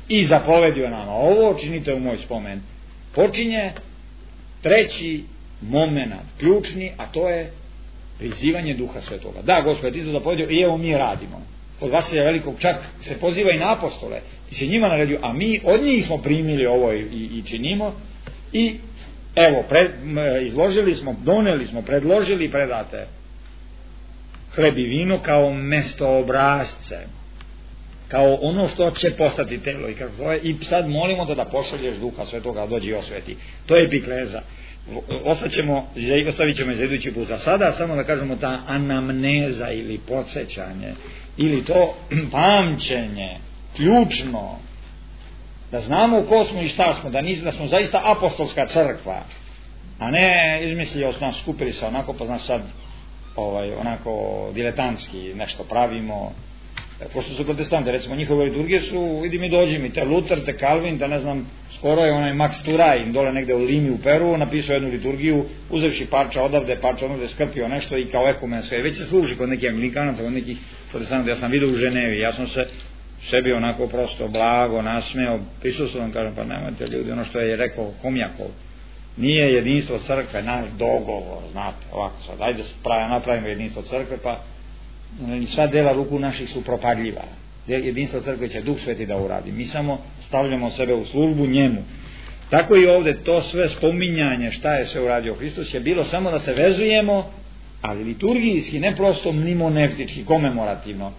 [SPEAKER 2] i zapovedio nama ovo, činite u moj spomen, počinje treći moment, ključni, a to je prizivanje Duha Svetoga. Da, Gospod ti to zapovedio i evo mi radimo. Od Vasilija Velikog čak se poziva i na apostole, ti se njima naredio, a mi od njih smo primili ovo i, i činimo. I evo, pred, izložili smo, doneli smo, predložili, predate hleb i vino kao mesto obrazce, kao ono što će postati telo i kako zove, i sad molimo da da pošalješ Duha Svetoga da dođe i osveti. To je epikleza. Ostaćemo, ostavit ćemo za idući put. Za sada samo da kažemo ta anamneza ili podsjećanje ili to pamćenje ključno, da znamo ko smo i šta smo, da, nis, da smo zaista apostolska crkva, a ne izmislio s nas, skupili se onako, pa znaš sad ovaj, onako diletantski nešto pravimo. Pošto su protestanti, recimo njihove liturgije su, vidi mi dođi mi, te Luther, te Calvin, te ne znam, skoro je onaj Max Turaj dole negde u Limi u Peru napisao jednu liturgiju, uzevši parča odavde, parča odavde, skrpio nešto i kao ekumenska, već se služi kod nekih anglikanaca, kod nekih protestanta. Ja sam vidio u Ženevi, ja sam se sebi onako prosto blago nasmeo, prisustvovan, kažem, pa nemojte ljudi, ono što je rekao Homjakov, nije jedinstvo crkve naš dogovor, znate, ovako sad, ajde napravimo jedinstvo crkve, pa sva dela ruku naših su propadljiva. Jedinstvo crkve će Duh Sveti da uradi. Mi samo stavljamo sebe u službu njemu. Tako i ovde to sve spominjanje šta je sve uradio Hristos je bilo samo da se vezujemo, ali liturgijski, ne prosto mnimoneftički, komemorativno.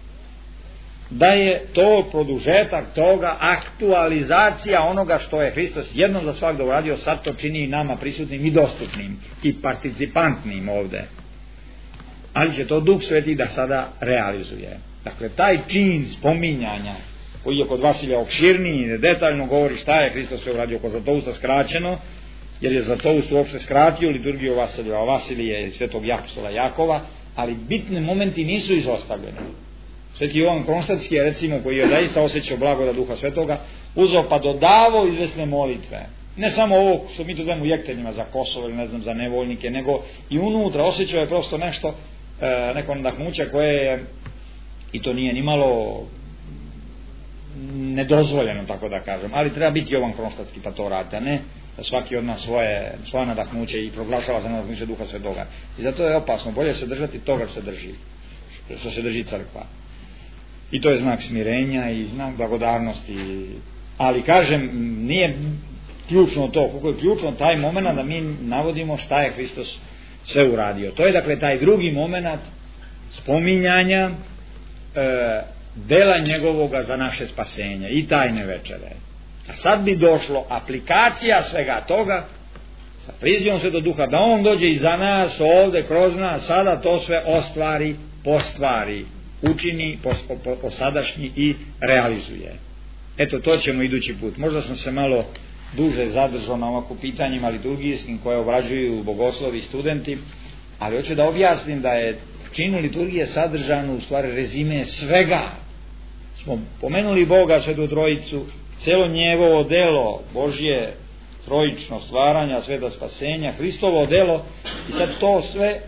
[SPEAKER 2] Da je to produžetak toga, aktualizacija onoga što je Hristos jednom za svakda uradio, sad to čini i nama prisutnim i dostupnim i participantnim ovde. Ali će to Duh Sveti da sada realizuje. Dakle, taj čin spominjanja, koji je kod Vasilija opširniji, detaljno govori šta je Hristos sve uradio, kod Zlatousta skraćeno, jer je Zlatoust uopšte skratio liturgiju Vasilija, Vasilije i svetog apostola Jakova, ali bitni momenti nisu izostavljeni. Sveti Jovan Kronštatski je, recimo, koji je zaista osjećao blagodat Duha Svetoga, uzeo pa dodavao izvesne molitve. Ne samo ovo što mi to dajemo u jektenjima za Kosovo ili ne znam za nevoljnike, nego i unutra osjećao je prosto nešto, e, neko nadahnuće koje je, i to nije ni malo nedozvoljeno, tako da kažem, ali treba biti Jovan Kronštatski pa to radite, a ne da svaki od nas svoje, svoje nadahnuće i proglašava za nadahnuće Duha Svetoga. I zato je opasno, bolje se držati toga što se drži, što se drži crkva. I to je znak smirenja i znak blagodarnosti. Ali kažem, nije ključno to, koliko je ključno taj moment da mi navodimo šta je Hristos sve uradio. To je dakle taj drugi moment spominjanja e, dela njegovoga za naše spasenje i tajne večere. A sad bi došlo aplikacija svega toga sa prizivom Svetog Duha, da on dođe i za nas ovde kroz nas, sada to sve ostvari, postvari, učini, posadašnji i realizuje. Eto, to ćemo idući put. Možda sam se malo duže zadržao na ovako pitanjima liturgijskim koje obrađuju bogoslovi i studenti, ali hoću da objasnim da je činu liturgije sadržano u stvari rezime svega. Smo pomenuli Boga, Svetu Trojicu, celo njegovo delo Božje trojično stvaranja, sveta spasenja, Hristovo delo, i sad to sve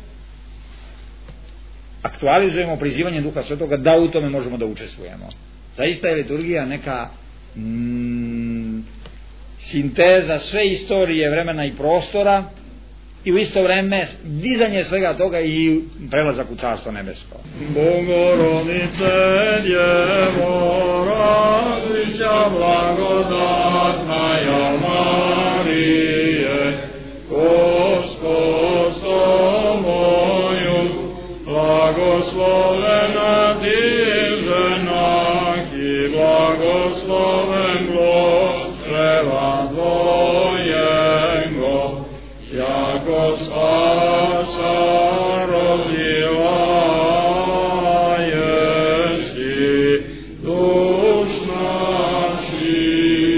[SPEAKER 2] aktualizujemo prizivanjem Duha Svetoga da u tome možemo da učestvujemo. Zaista je liturgija neka mm, sinteza sve istorije, vremena i prostora i u isto vreme dizanje svega toga i prelazak u Carstvo nebesko.
[SPEAKER 3] Bogorodice, Djevo, radujся, blagodatna Marije, Gospod s tobою, blagoslovena ti ženah i blagosloven plod čreva tvojego, jako spasa rodila jesi duš naših.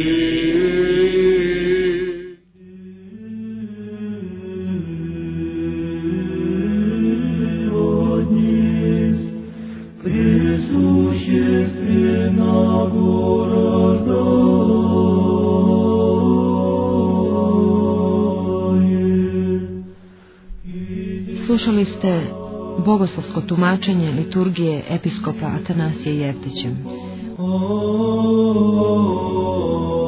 [SPEAKER 1] Slušali ste bogoslovsko tumačenje liturgije episkopa Atanasije Jevtića.
[SPEAKER 3] Oh